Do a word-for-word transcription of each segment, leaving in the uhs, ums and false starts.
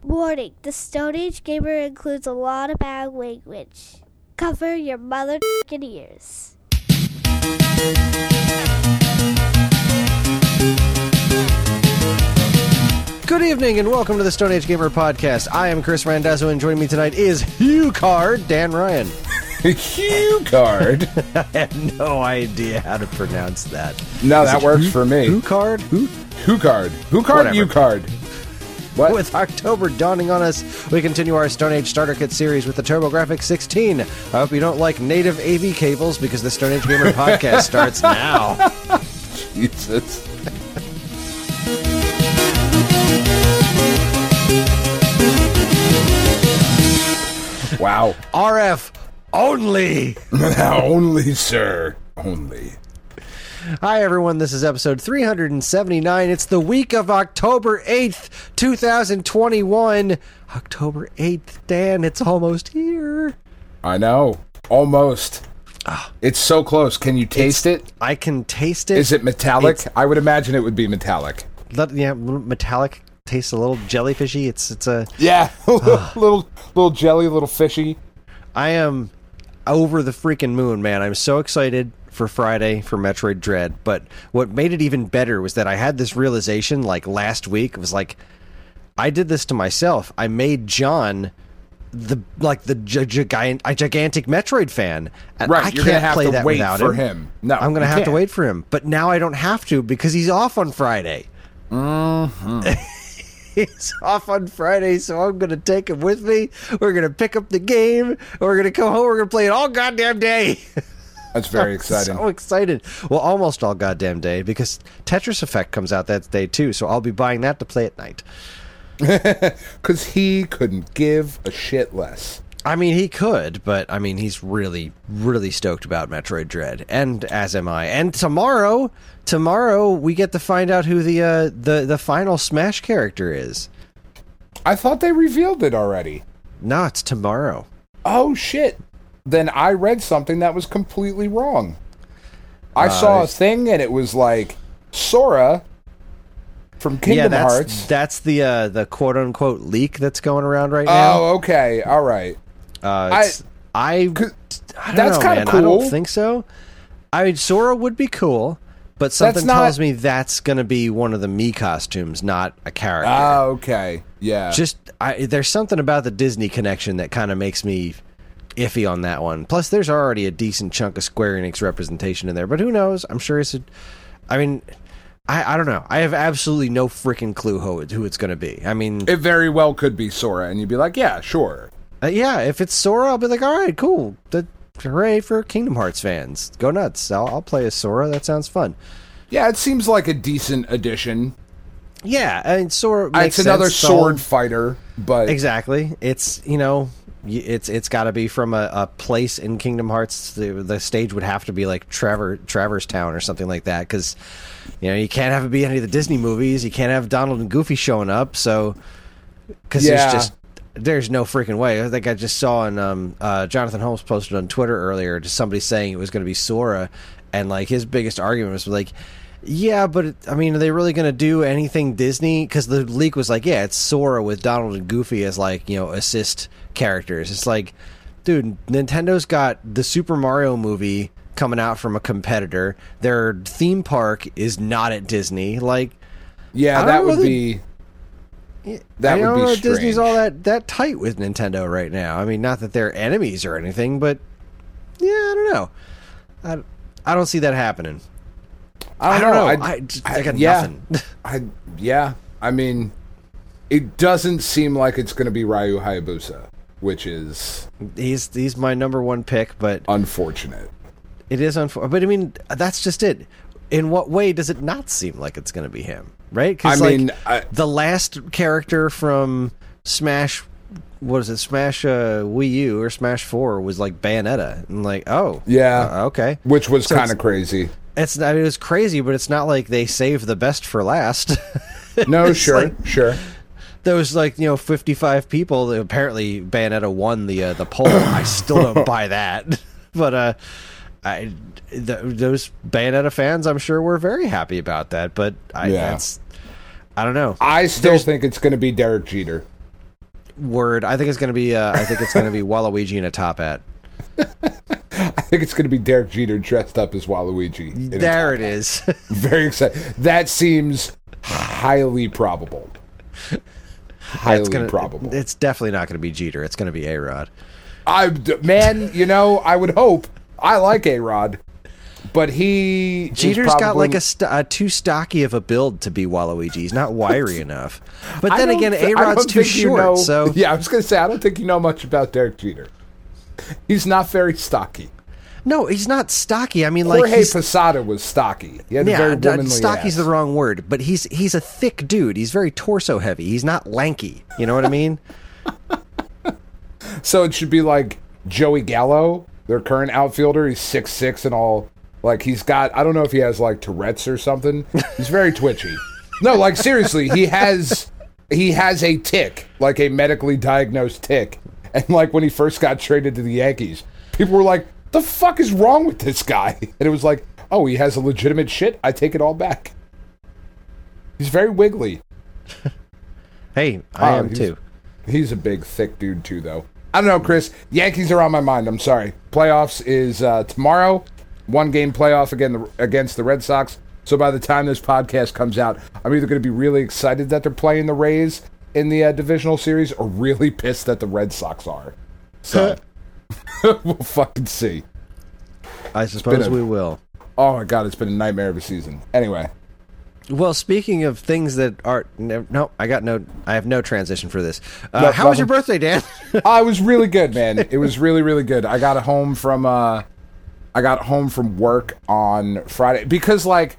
Warning, the Stone Age Gamer includes a lot of bad language. Cover your mother f***ing ears. Good evening and welcome to the Stone Age Gamer Podcast. I am Chris Randazzo and joining me tonight is Hugh Card, Dan Ryan. Hugh Card? I have no idea how to pronounce that. No, is that works Hugh, for me. Hugh Card? Who? Who Card? Who Card? You Card. What? With October dawning on us, we continue our Stone Age Starter Kit series with the TurboGrafx sixteen. I hope you don't like native A V cables because the Stone Age Gamer Podcast starts now. Jesus. Wow. R F only. Only, sir. Only. Hi, everyone. This is episode three seventy-nine. It's the week of October eighth, twenty twenty-one. October eighth, Dan, it's almost here. I know. Almost. Oh, it's so close. Can you taste it? I can taste it. Is it metallic? It's, I would imagine it would be metallic. Yeah, metallic. Tastes a little jellyfishy. It's it's a yeah, little little jelly, little fishy. I am over the freaking moon, man. I'm so excited for Friday for Metroid Dread. But what made it even better was that I had this realization like last week. It was like I did this to myself. I made John the like the gi- gigant, a gigantic Metroid fan, and right, I you're can't gonna have play to that wait without for him. him. No, I'm gonna have can't. to wait for him. But now I don't have to because he's off on Friday. Mm-hmm. He's off on Friday, so I'm going to take him with me. We're going to pick up the game. We're going to come home. We're going to play it all goddamn day. That's very I'm exciting. So excited. Well, almost all goddamn day because Tetris Effect comes out that day too, so I'll be buying that to play at night. Because he couldn't give a shit less. I mean, he could, but I mean, he's really, really stoked about Metroid Dread, and as am I. And tomorrow, tomorrow we get to find out who the uh, the the final Smash character is. I thought they revealed it already. No, it's tomorrow. Oh shit! Then I read something that was completely wrong. I uh, saw a thing and it was like Sora from Kingdom yeah, that's, Hearts. That's the uh, the quote unquote leak that's going around right now. Oh, okay, all right. Uh, I, I, I don't that's kind of cool. I don't think so. I mean, Sora would be cool, but something not, tells me that's going to be one of the Mii costumes, not a character. Oh, okay, yeah. Just I, there's something about the Disney connection that kind of makes me iffy on that one. Plus, there's already a decent chunk of Square Enix representation in there, but who knows? I'm sure it's. A, I mean. I, I don't know. I have absolutely no freaking clue who, it, who it's going to be. I mean... It very well could be Sora, and you'd be like, yeah, sure. Uh, yeah, if it's Sora, I'll be like, all right, cool. The, hooray for Kingdom Hearts fans. Go nuts. I'll, I'll play as Sora. That sounds fun. Yeah, it seems like a decent addition. Yeah, I mean, Sora makes It's another sense, sword so... fighter, but... Exactly. It's, you know... It's it's got to be from a, a place in Kingdom Hearts. The, the stage would have to be like Traver, Traverse Town or something like that because, you know, you can't have it be any of the Disney movies. You can't have Donald and Goofy showing up. So, because yeah. there's just there's no freaking way. I think I just saw on um, uh, Jonathan Holmes posted on Twitter earlier just somebody saying it was going to be Sora, and like his biggest argument was like, yeah, but it, I mean, are they really going to do anything Disney? Because the leak was like, yeah, it's Sora with Donald and Goofy as like, you know, assist characters. It's like, dude, Nintendo's got the Super Mario movie coming out from a competitor. Their theme park is not at Disney. Like, yeah, that would be that I don't would know be if strange. Disney's all that that tight with Nintendo right now. I mean, not that they're enemies or anything, but yeah, I don't know. I, I don't see that happening. I don't, I don't know. know. I, I, just, I got yeah, nothing. I yeah. I mean, it doesn't seem like it's going to be Ryu Hayabusa, which is he's he's my number one pick, but unfortunate. It is unfortunate, but I mean, that's just it. In what way does it not seem like it's going to be him? Right? Because I like, mean, I, the last character from Smash, what is it? Smash uh, Wii U or Smash Four was like Bayonetta, and like, oh, yeah, uh, okay, which was so kind of crazy. It's I mean, it was crazy, but it's not like they saved the best for last. No, sure, like, sure. There was like, you know, fifty-five people. Apparently, Bayonetta won the uh, the poll. I still don't buy that, but uh, I th- those Bayonetta fans, I'm sure, were very happy about that. But I, yeah. that's I don't know. I still There's, think it's going to be Derek Jeter. word. I think it's going to be. Uh, I think it's going to be Waluigi in a top hat. I think it's going to be Derek Jeter dressed up as Waluigi. There it is. Very excited. That seems highly probable. Highly it's gonna, probable. It's definitely not going to be Jeter. It's going to be A-Rod. I man, you know, I would hope. I like A-Rod, but he Jeter's probably, got like a, st- a too stocky of a build to be Waluigi. He's not wiry enough. But I then don't again, th- A-Rod's too short. You know, so yeah, I was going to say I don't think you know much about Derek Jeter. He's not very stocky. No, he's not stocky. I mean, like Jorge he's, Posada was stocky. He had yeah, a very womanly stocky's ass. the wrong word, but he's he's a thick dude. He's very torso heavy. He's not lanky. You know what I mean? So it should be like Joey Gallo, their current outfielder. He's six six and all. Like he's got. I don't know if he has like Tourette's or something. He's very twitchy. No, like seriously, he has he has a tick, like a medically diagnosed tick. And like when he first got traded to the Yankees, people were like, the fuck is wrong with this guy? And it was like, oh, he has a legitimate shit? I take it all back. He's very wiggly. Hey, I Oh, am he's- too. He's a big, thick dude, too, though. I don't know, Chris. Yankees are on my mind. I'm sorry. Playoffs is uh, tomorrow. One-game playoff again against the Red Sox. So by the time this podcast comes out, I'm either going to be really excited that they're playing the Rays in the uh, divisional series or really pissed that the Red Sox are. So... we'll fucking see. I suppose a- we will. Oh my god, it's been a nightmare of a season. Anyway, Well, speaking of things that are no, no I got no. I have no transition for this. Uh, No, how was your nothing. birthday, Dan? oh, it was really good, man. It was really, really good. I got home from uh, I got home from work on Friday because, like,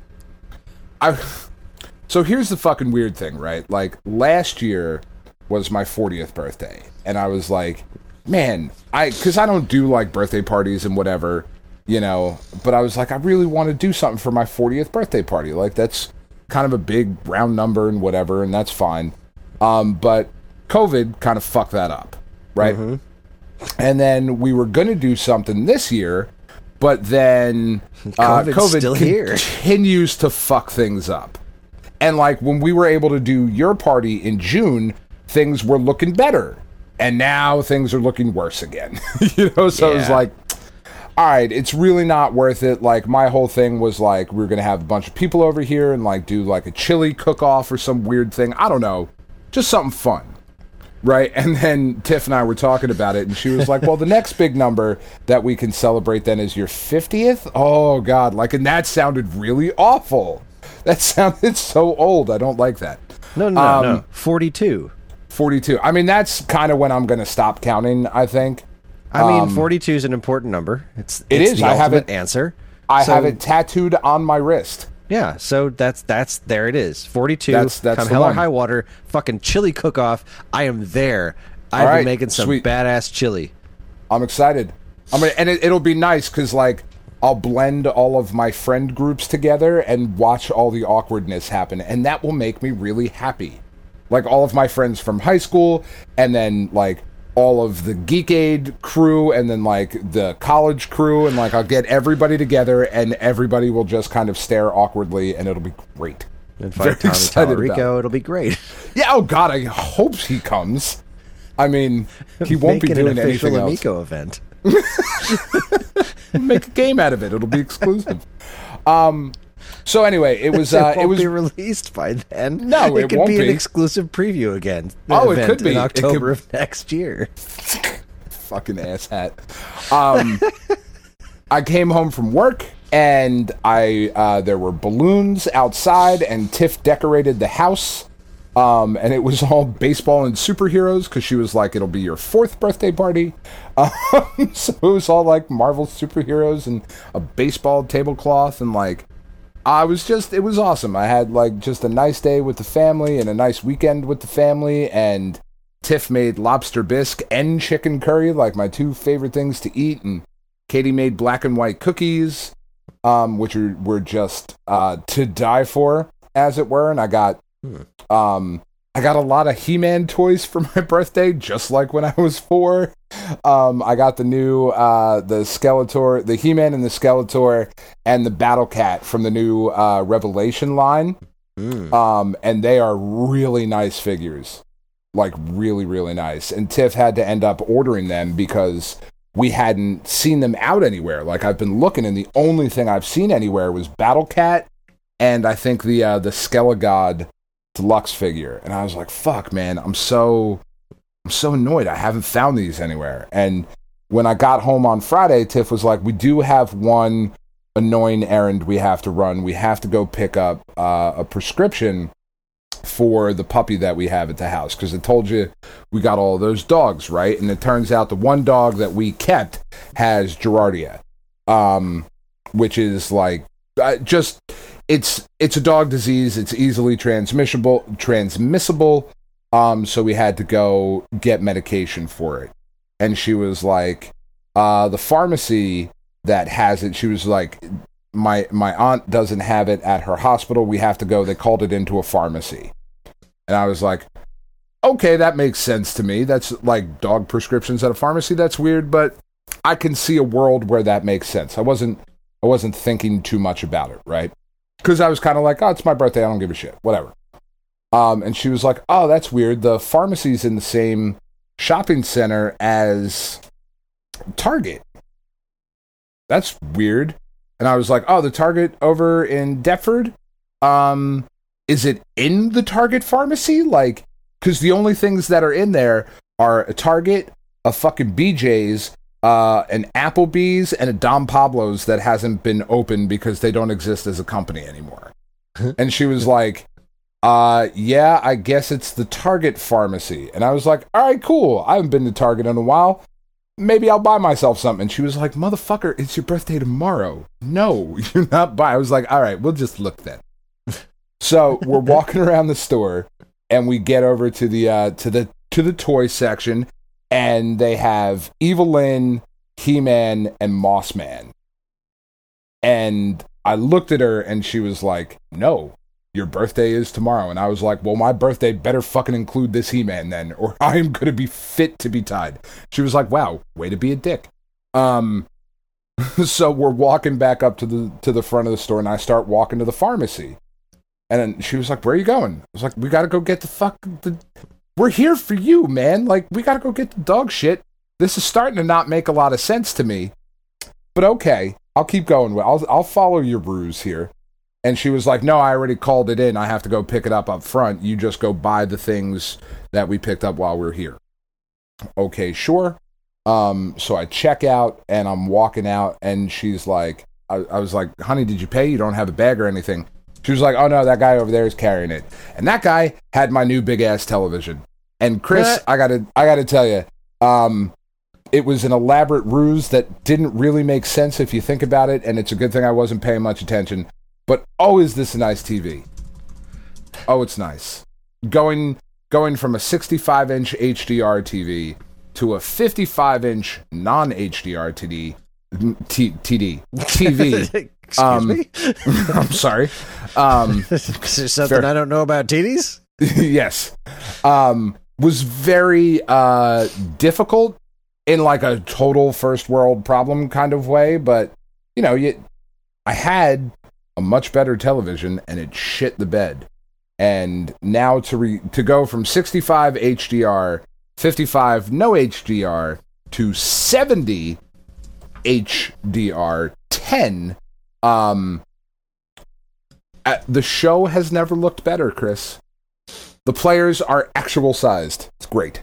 I. So here's the fucking weird thing, right? Like last year was my fortieth birthday, and I was like, man, I because I don't do like birthday parties and whatever, you know. But I was like, I really want to do something for my fortieth birthday party. Like that's kind of a big round number and whatever, and that's fine. Um, but COVID kind of fucked that up, right? Mm-hmm. And then we were going to do something this year, but then uh, COVID's COVID still here. continues to fuck things up. And like when we were able to do your party in June, things were looking better. And now things are looking worse again. you know, so Yeah. it was like, all right, it's really not worth it. Like my whole thing was like, we were going to have a bunch of people over here and like do like a chili cook-off or some weird thing. I don't know. Just something fun. Right? And then Tiff and I were talking about it and she was like, well, the next big number that we can celebrate then is your fiftieth? Oh God. Like, and that sounded really awful. That sounded so old. I don't like that. No, no, Um, no, no. forty-two. forty-two. I mean, that's kind of when I'm going to stop counting, I think. I mean, Um, forty-two is an important number. It's It it's is. the I have ultimate it- answer. I So- have it tattooed on my wrist. Yeah, so that's that's there. It is forty-two. That's- that's come the hell or one. high water. Fucking chili cook-off. I am there. I've All been right, making some sweet. badass chili. I'm excited. I'm gonna, and it, it'll be nice because like I'll blend all of my friend groups together and watch all the awkwardness happen, and that will make me really happy. Like all of my friends from high school, and then like all of the Geek Aid crew, and then like the college crew, and like I'll get everybody together, and everybody will just kind of stare awkwardly, and it'll be great. And Very fight Tommy excited about Tallarico. it. It'll be great. Yeah. Oh God, I hope he comes. I mean, he won't be Making doing an official anything else. Amico event. Make a game out of it. It'll be exclusive. Um. So anyway, it was. Uh, it won't it was. be released by then. No, it could won't be, an be. exclusive preview again. Oh, it event could be. in It October could- of next year. Fucking asshat. Um. I came home from work and I uh, there were balloons outside and Tiff decorated the house. Um, and it was all baseball and superheroes because she was like, it'll be your fourth birthday party. Um, so it was all like Marvel superheroes and a baseball tablecloth. And like, I was just, it was awesome. I had like just a nice day with the family and a nice weekend with the family. And Tiff made lobster bisque and chicken curry, like my two favorite things to eat. And Katie made black and white cookies, um, which are, were just uh, to die for, as it were. And I got Um, I got a lot of He-Man toys for my birthday, just like when I was four. Um, I got the new, uh, the Skeletor, the He-Man and the Skeletor, and the Battle Cat from the new uh, Revelation line. Mm. Um, and they are really nice figures. like really, really nice. And Tiff had to end up ordering them because we hadn't seen them out anywhere. Like, I've been looking, and the only thing I've seen anywhere was Battle Cat and I think the uh, the Skelegod deluxe figure. And I was like, fuck, man, I'm so I'm so annoyed. I haven't found these anywhere. And when I got home on Friday, Tiff was like, we do have one annoying errand we have to run. We have to go pick up uh, a prescription for the puppy that we have at the house, because I told you we got all those dogs, right? And it turns out the one dog that we kept has Giardia, um, which is like uh, just it's it's a dog disease. It's easily transmissible, transmissible. Um, so we had to go get medication for it. And she was like, uh, the pharmacy that has it, she was like, my my aunt doesn't have it at her hospital. We have to go. They called it into a pharmacy. And I was like, okay, that makes sense to me. That's like dog prescriptions at a pharmacy. That's weird, but I can see a world where that makes sense. I wasn't I wasn't thinking too much about it, right? Because I was kind of like, oh, it's my birthday. I don't give a shit. Whatever. Um, and she was like, oh, that's weird. The pharmacy's in the same shopping center as Target. That's weird. And I was like, oh, the Target over in Deptford? Um, is it in the Target pharmacy? Like, because the only things that are in there are a Target, a fucking B J's, uh, an Applebee's, and a Dom Pablo's that hasn't been open because they don't exist as a company anymore. And she was like, uh, yeah, I guess it's the Target pharmacy. And I was like, all right, cool. I haven't been to Target in a while. Maybe I'll buy myself something. And she was like, motherfucker, it's your birthday tomorrow. No, you're not buying. I was like, all right, we'll just look then. So we're walking around the store, and we get over to the uh, to the to the toy section, and they have Evelyn, He-Man, and Mossman. And I looked at her, and she was like, no, your birthday is tomorrow. And I was like, well, my birthday better fucking include this He-Man then, or I am going to be fit to be tied. She was like, wow, way to be a dick. Um, so we're walking back up to the to the front of the store, and I start walking to the pharmacy. And then she was like, where are you going? I was like, we got to go get the fuck... The... We're here for you, man. Like, we got to go get the dog shit. This is starting to not make a lot of sense to me. But okay, I'll keep going. I'll, I'll follow your ruse here. And she was like, no, I already called it in. I have to go pick it up up front. You just go buy the things that we picked up while we we're here. Okay, sure. Um, so I check out, and I'm walking out, and she's like, I, I was like, honey, did you pay? You don't have a bag or anything. She was like, oh no, that guy over there is carrying it. And that guy had my new big ass television. And Chris, what? I gotta I gotta tell you, um, it was an elaborate ruse that didn't really make sense if you think about it, and it's a good thing I wasn't paying much attention. But oh, is this a nice T V? Oh, it's nice. Going going from a sixty-five inch H D R T V to a fifty-five inch non-H D R T D T- TD T V. Excuse um, me? I'm sorry. Um, Is there something fair. I don't know about T Ds? Yes. Um, was very uh, difficult in like a total first world problem kind of way, but you know, you, I had a much better television, and it shit the bed. And now to re- to go from sixty-five H D R, fifty-five no H D R to seventy H D R ten. Um, uh, the show has never looked better, Chris. The players are actual sized. It's great.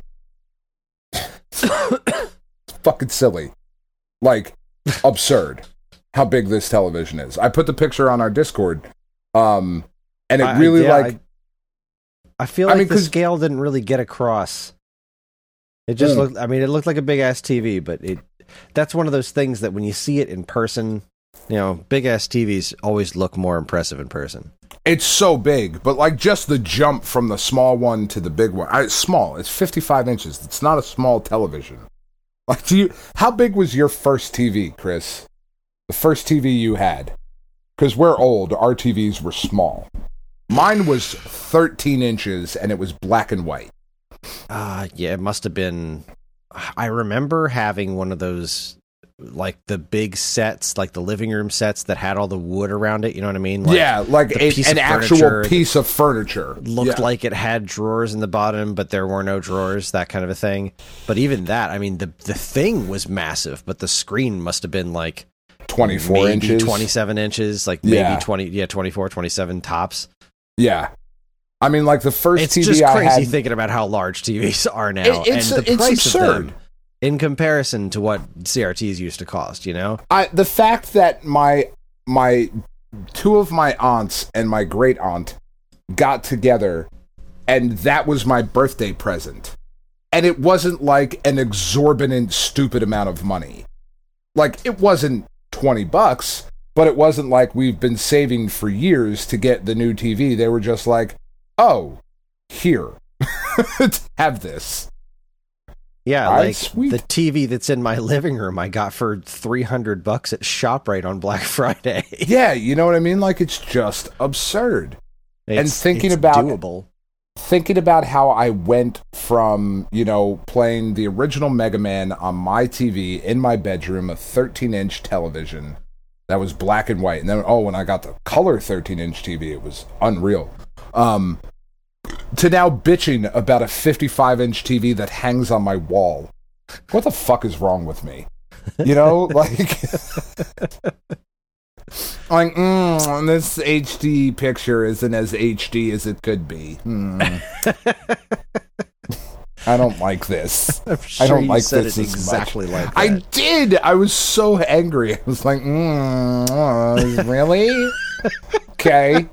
It's fucking silly. Like, absurd how big this television is. I put the picture on our Discord, um, and it I, really, yeah, like... I, I feel I like mean, the scale didn't really get across. It just mm. looked... I mean, it looked like a big-ass T V, but it that's one of those things that when you see it in person... You know, big-ass T Vs always look more impressive in person. It's so big, but like just the jump from the small one to the big one. I, it's small. It's fifty-five inches. It's not a small television. Like, do you? How big was your first T V, Chris? The first T V you had? Because we're old. Our T Vs were small. Mine was thirteen inches, and it was black and white. Uh, yeah, it must have been... I remember having one of those... like the big sets, like the living room sets that had all the wood around it. You know what I mean? Like yeah, like a, an actual piece of furniture. Looked yeah. like it had drawers in the bottom, but there were no drawers, that kind of a thing. But even that, I mean, the the thing was massive, but the screen must have been like twenty-four maybe inches, twenty-seven inches, like maybe yeah. twenty, yeah, twenty-four, twenty-seven tops. Yeah. I mean, like the first it's T V just I crazy had, thinking about how large T Vs are now, it, it's, and the it's price absurd. of them in comparison to what C R Ts used to cost. You know, I the fact that my my two of my aunts and my great aunt got together, and that was my birthday present, and it wasn't like an exorbitant, stupid amount of money. Like it wasn't twenty bucks, but it wasn't like we've been saving for years to get the new T V. They were just like, oh, here, have this. Yeah, All right, like sweet. the T V that's in my living room, I got for three hundred bucks at ShopRite on Black Friday. Yeah, you know what I mean? Like it's just absurd. It's, and thinking it's about doable. thinking about how I went from, you know, playing the original Mega Man on my T V in my bedroom, a thirteen inch television that was black and white. And then, oh, when I got the color thirteen inch T V, it was unreal. Um, to now bitching about a fifty-five inch T V that hangs on my wall. What the fuck is wrong with me? You know, like, like, mm, this H D picture isn't as H D as it could be. Mm. I don't like this. I'm sure I don't you like said this it as exactly much. like that. I did. I was so angry. I was like, mm, uh, really? Okay.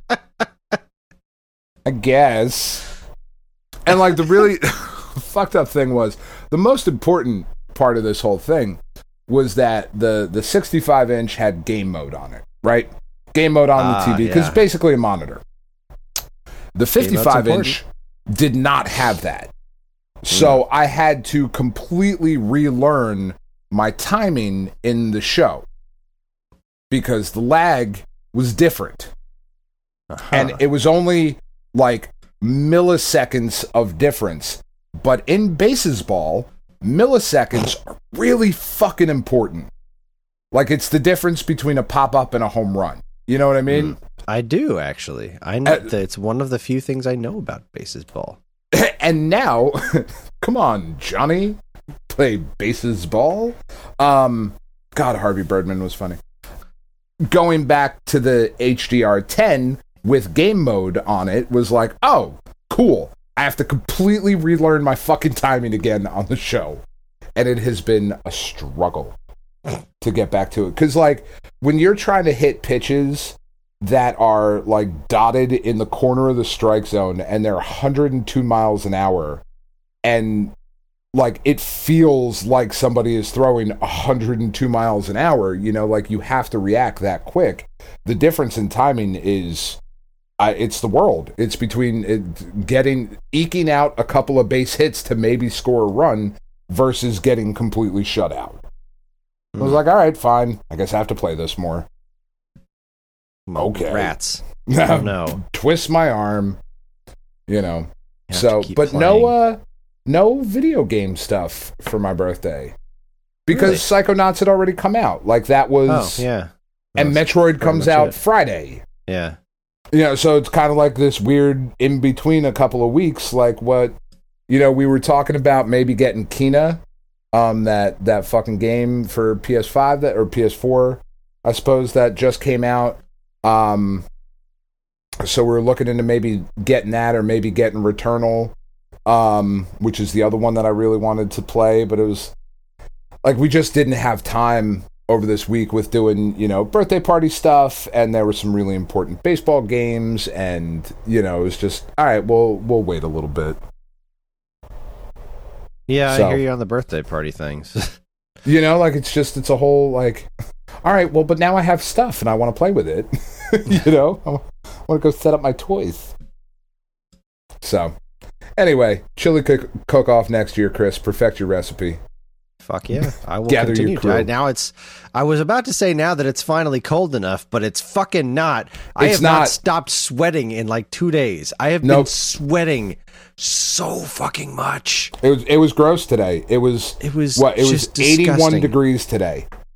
I guess. And like the really fucked up thing was, the most important part of this whole thing was that the the sixty-five inch had game mode on it, right? Game mode on uh, the T V, because yeah. it's basically a monitor. The fifty-five inch did not have that. So mm. I had to completely relearn my timing in the show because the lag was different. Uh-huh. And it was only like milliseconds of difference. But in baseball, milliseconds are really fucking important. Like it's the difference between a pop-up and a home run. You know what I mean? Mm, I do, actually. I know uh, that it's one of the few things I know about baseball. And now, come on, Johnny, play baseball. Um, God, Harvey Birdman was funny. Going back to the H D R ten with game mode on it was like, oh, cool. I have to completely relearn my fucking timing again on the show. And it has been a struggle to get back to it. Because, like, when you're trying to hit pitches that are, like, dotted in the corner of the strike zone and they're one hundred two miles an hour, and, like, it feels like somebody is throwing one hundred two miles an hour, you know, like, you have to react that quick. The difference in timing is... Uh, it's the world. It's between it, getting, eking out a couple of base hits to maybe score a run versus getting completely shut out. Mm. I was like, all right, fine. I guess I have to play this more. Okay. Rats. Oh, no. Twist my arm. You know. You so, but playing. no, uh, no video game stuff for my birthday. Because really? Psychonauts had already come out. Like, that was... Oh, yeah. That and Metroid comes out it. Friday. Yeah. You know, so it's kind of like this weird in between a couple of weeks, like what, you know, we were talking about maybe getting Kena, um, that, that fucking game for P S five that or P S four, I suppose, that just came out. Um, so we're looking into maybe getting that or maybe getting Returnal, um, which is the other one that I really wanted to play, but it was like we just didn't have time over this week with doing, you know, birthday party stuff, and there were some really important baseball games, and, you know, it was just, all right, we'll, we'll wait a little bit. Yeah, so, I hear you on the birthday party things. You know, like, it's just, it's a whole, like, all right, well, but now I have stuff, and I want to play with it. You know? I want to go set up my toys. So, anyway, chili cook- cook-off next year, Chris. Perfect your recipe. Fuck yeah, I will Gather continue your crew. to. Now it's, I was about to say now that it's finally cold enough, but it's fucking not. I It's have not. not. stopped sweating in like two days. I have Nope. been sweating so fucking much. It was, it was gross today. It was, It was what, it was just eighty-one disgusting. degrees today.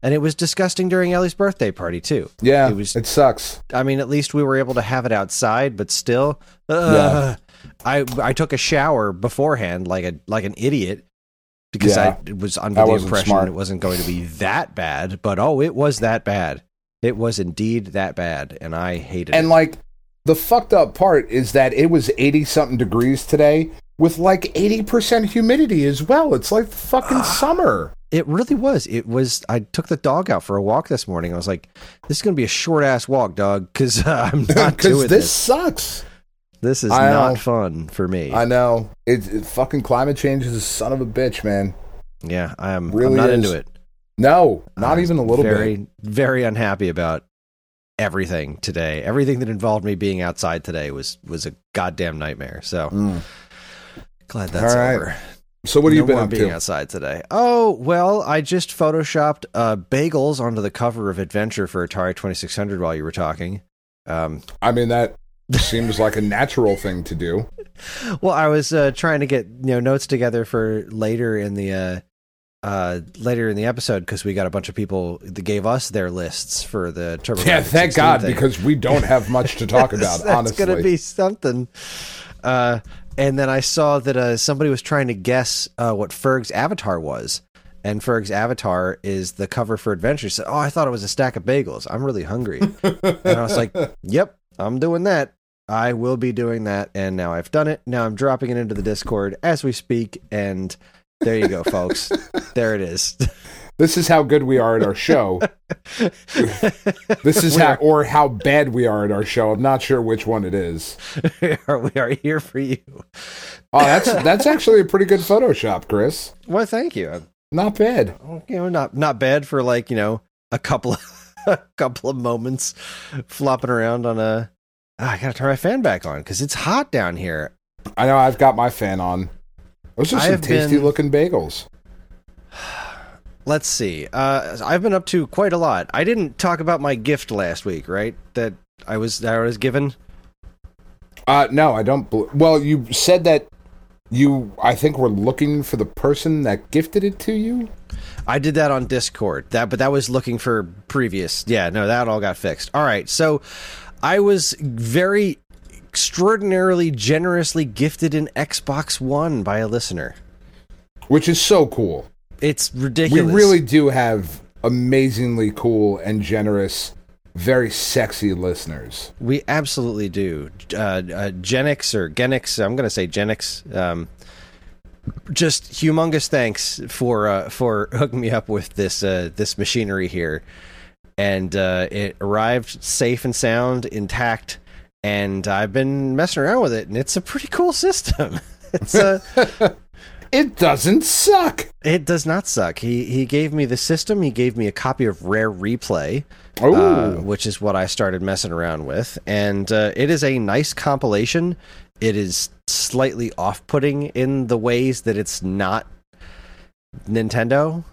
And it was disgusting during Ellie's birthday party, too. Yeah, it was. It sucks. I mean, at least we were able to have it outside, but still, uh, yeah. I I took a shower beforehand, like a like an idiot, because yeah. I was under that the impression smart. It wasn't going to be that bad. But oh, it was that bad. It was indeed that bad, and I hated and it. And like the fucked up part is that it was eighty something degrees today with like eighty percent humidity as well. It's like fucking summer. It really was. It was. I took the dog out for a walk this morning. I was like, "This is going to be a short ass walk, dog, because uh, I'm not doing this. This sucks. This is I not know. fun for me." I know. It, it fucking climate change is a son of a bitch, man. Yeah, I am. Really I'm not is. into it. No, not I'm even a little very, bit. Very unhappy about everything today. Everything that involved me being outside today was was a goddamn nightmare. So mm. glad that's All right. over. So what have no you been more up being to? outside today? Oh, well, I just photoshopped uh, bagels onto the cover of Adventure for Atari twenty-six hundred while you were talking. Um, I mean, that seems like a natural thing to do. Well, I was uh, trying to get you know notes together for later in the uh, uh, later in the episode because we got a bunch of people that gave us their lists for the Turbo. Yeah, thank God, thing. Because we don't have much to talk about. That's honestly, that's gonna be something. Uh, And then I saw that uh, somebody was trying to guess uh, what Ferg's avatar was. And Ferg's avatar is the cover for Adventure. So, oh, I thought it was a stack of bagels. I'm really hungry. And I was like, yep, I'm doing that. I will be doing that. And now I've done it. Now I'm dropping it into the Discord as we speak. And there you go, folks. There it is. This is how good we are at our show. This is how, or how bad we are at our show. I'm not sure which one it is. we, are, we are here for you. Oh, that's that's actually a pretty good Photoshop, Chris. Well, thank you. Not bad. You know, not not bad for like you know a couple of a couple of moments flopping around on a. Oh, I gotta turn my fan back on because it's hot down here. I know. I've got my fan on. Those are some tasty been... looking bagels. Let's see. Uh, I've been up to quite a lot. I didn't talk about my gift last week, right? That I was that I was given. Uh, no, I don't. Bel- well, you said that you, I think, were looking for the person that gifted it to you. I did that on Discord. That, but that was looking for previous. Yeah, no, that all got fixed. All right, so I was very extraordinarily generously gifted an Xbox One by a listener, which is so cool. It's ridiculous. We really do have amazingly cool and generous, very sexy listeners. We absolutely do. Uh, uh, Genix or Genix, I'm going to say Genix. Um, just humongous thanks for uh, for hooking me up with this uh, this machinery here, and uh, it arrived safe and sound, intact. And I've been messing around with it, and it's a pretty cool system. It's a. It doesn't suck. It does not suck. He he gave me the system. He gave me a copy of Rare Replay, uh, which is what I started messing around with. And uh, it is a nice compilation. It is slightly off-putting in the ways that it's not Nintendo.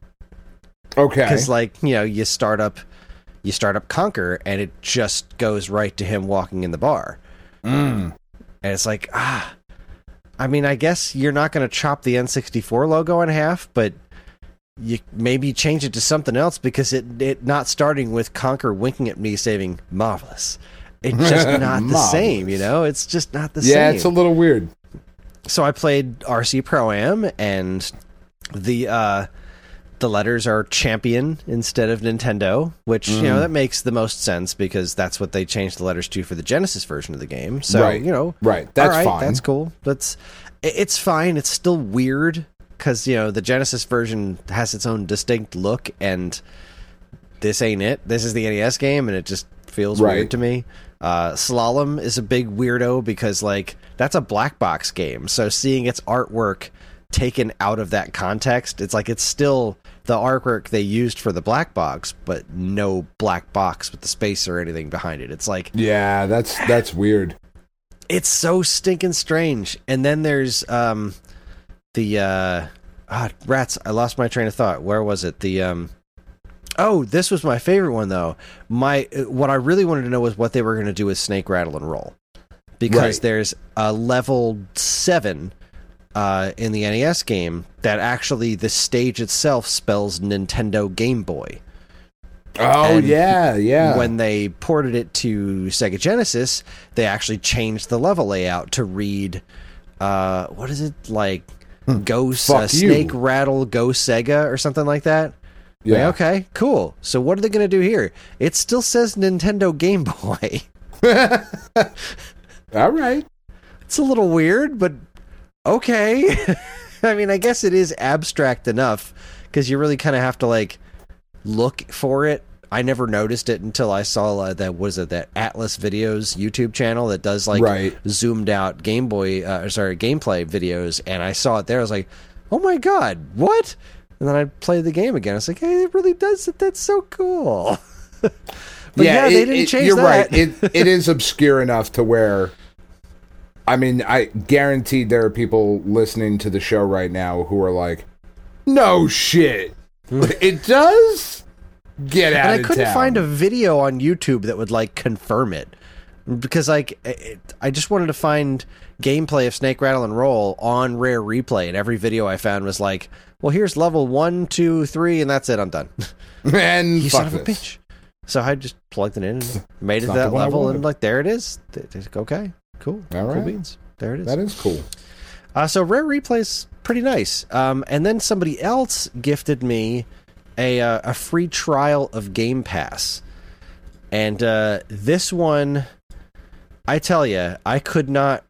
Okay. Because, like, you know, you start up, you start up Conker, and it just goes right to him walking in the bar. Mm. And it's like, ah... I mean, I guess you're not going to chop the N sixty-four logo in half, but you maybe change it to something else because it, it not starting with Conker winking at me saying, marvelous. It's just not the same, you know? It's just not the yeah, same. Yeah, it's a little weird. So I played R C Pro-Am, and the uh, the letters are Champion instead of Nintendo, which, mm. you know, that makes the most sense because that's what they changed the letters to for the Genesis version of the game. So, right. you know, right. That's all right, fine. That's cool. That's it's fine. It's still weird because, you know, the Genesis version has its own distinct look, and this ain't it. This is the N E S game, and it just feels right. weird to me. Uh, Slalom is a big weirdo because, like, that's a black box game. So seeing its artwork taken out of that context, it's like it's still the artwork they used for the black box, but no black box with the space or anything behind it. It's like, yeah, that's that's weird. It's so stinking strange. And then there's um the uh ah, rats. I lost my train of thought. Where was it? The um oh, this was my favorite one though. My what I really wanted to know was what they were going to do with Snake Rattle and Roll, because right. there's a level seven uh, in the N E S game that actually the stage itself spells Nintendo Game Boy. Oh, and yeah, yeah. When they ported it to Sega Genesis, they actually changed the level layout to read, uh, what is it, like, Go uh, Snake Rattle Go Sega or something like that? Yeah. Like, okay, cool. So what are they going to do here? It still says Nintendo Game Boy. All right. It's a little weird, but okay. I mean, I guess it is abstract enough, because you really kind of have to, like, look for it. I never noticed it until I saw uh, that was it that Atlas Videos YouTube channel that does like right. zoomed out Game Boy, uh, sorry, gameplay videos, and I saw it there. I was like, "Oh my god, what?" And then I played the game again. I was like, "Hey, it really does it. That's so cool." But yeah, yeah, they it, didn't it, change you're that. Right. It it is obscure enough to where, I mean, I guaranteed there are people listening to the show right now who are like, "No shit, it does." Get out and I of couldn't town. find a video on YouTube that would like confirm it, because like it, I just wanted to find gameplay of Snake Rattle and Roll on Rare Replay, and every video I found was like, well, here's level one, two, three, and that's it. I'm done. And you fuck son of a this. bitch. So I just plugged it in and made it not to that the one I level, wanted. and like there it is. Okay, cool. All cool right. beans. There it is. That is cool. Uh, so Rare Replay's pretty nice. Um, and then somebody else gifted me a uh, a free trial of Game Pass, and uh, this one, I tell you, I could not.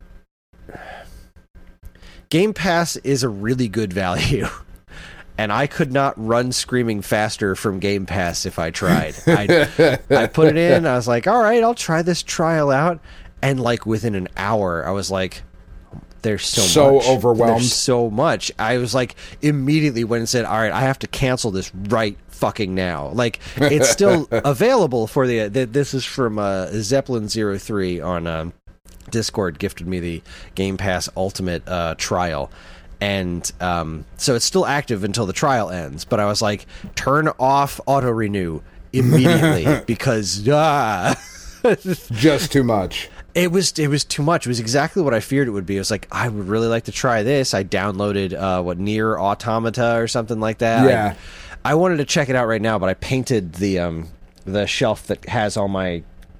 Game Pass is a really good value, and I could not run screaming faster from Game Pass if I tried. I I put it in. I was like, all right, I'll try this trial out, and like within an hour, I was like, there's so, So much. overwhelmed. There's so much. I was like, immediately went and said, all right, I have to cancel this right fucking now. Like, it's still available for the, the this is from uh, Zeppelin zero three on um, Discord, gifted me the Game Pass Ultimate uh, trial. And um, so it's still active until the trial ends. But I was like, turn off auto renew immediately because ah. Just too much. It was it was too much. It was exactly what I feared it would be. It was like, I would really like to try this. I downloaded uh, what Nier Automata or something like that. Yeah. I, I wanted to check it out right now, but I painted the um, the shelf that has all my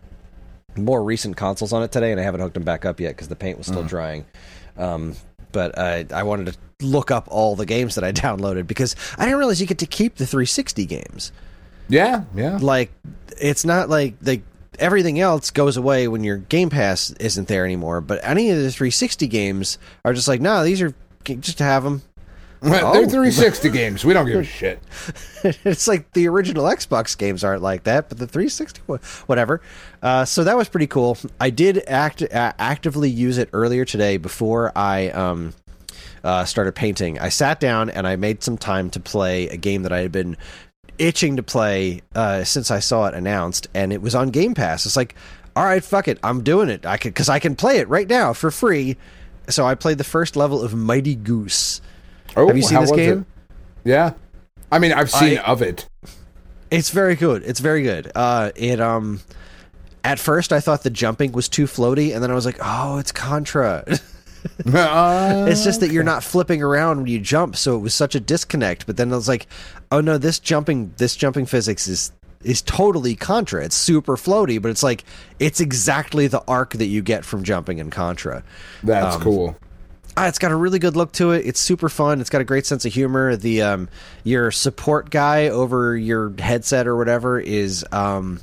more recent consoles on it today, and I haven't hooked them back up yet because the paint was still mm. drying. Um, but I, I wanted to look up all the games that I downloaded because I didn't realize you get to keep the three sixty games. Yeah, yeah. Like, it's not like like. Everything else goes away when your Game Pass isn't there anymore, but any of the three sixty games are just like, no, these are just to have them. Oh. They're three sixty games. We don't give a shit. It's like the original Xbox games aren't like that, but the three sixty, whatever. Uh, so that was pretty cool. I did act uh, actively use it earlier today before I um, uh, started painting. I sat down and I made some time to play a game that I had been itching to play uh, since I saw it announced, and it was on Game Pass. It's like, all right, fuck it, I'm doing it. I could because I can play it right now for free. So I played the first level of Mighty Goose. Oh, have you seen how this was game? It? Yeah, I mean, I've seen I, of it. It's very good. It's very good. Uh, it um, at first I thought the jumping was too floaty, and then I was like, oh, it's Contra. uh, It's just that you're not flipping around when you jump, so it was such a disconnect. But then I was like, oh no, this jumping this jumping physics is is totally Contra. It's super floaty, but it's like it's exactly the arc that you get from jumping in Contra. That's um, cool. Ah, it's got a really good look to it. It's super fun. It's got a great sense of humor. The um, your support guy over your headset or whatever is um,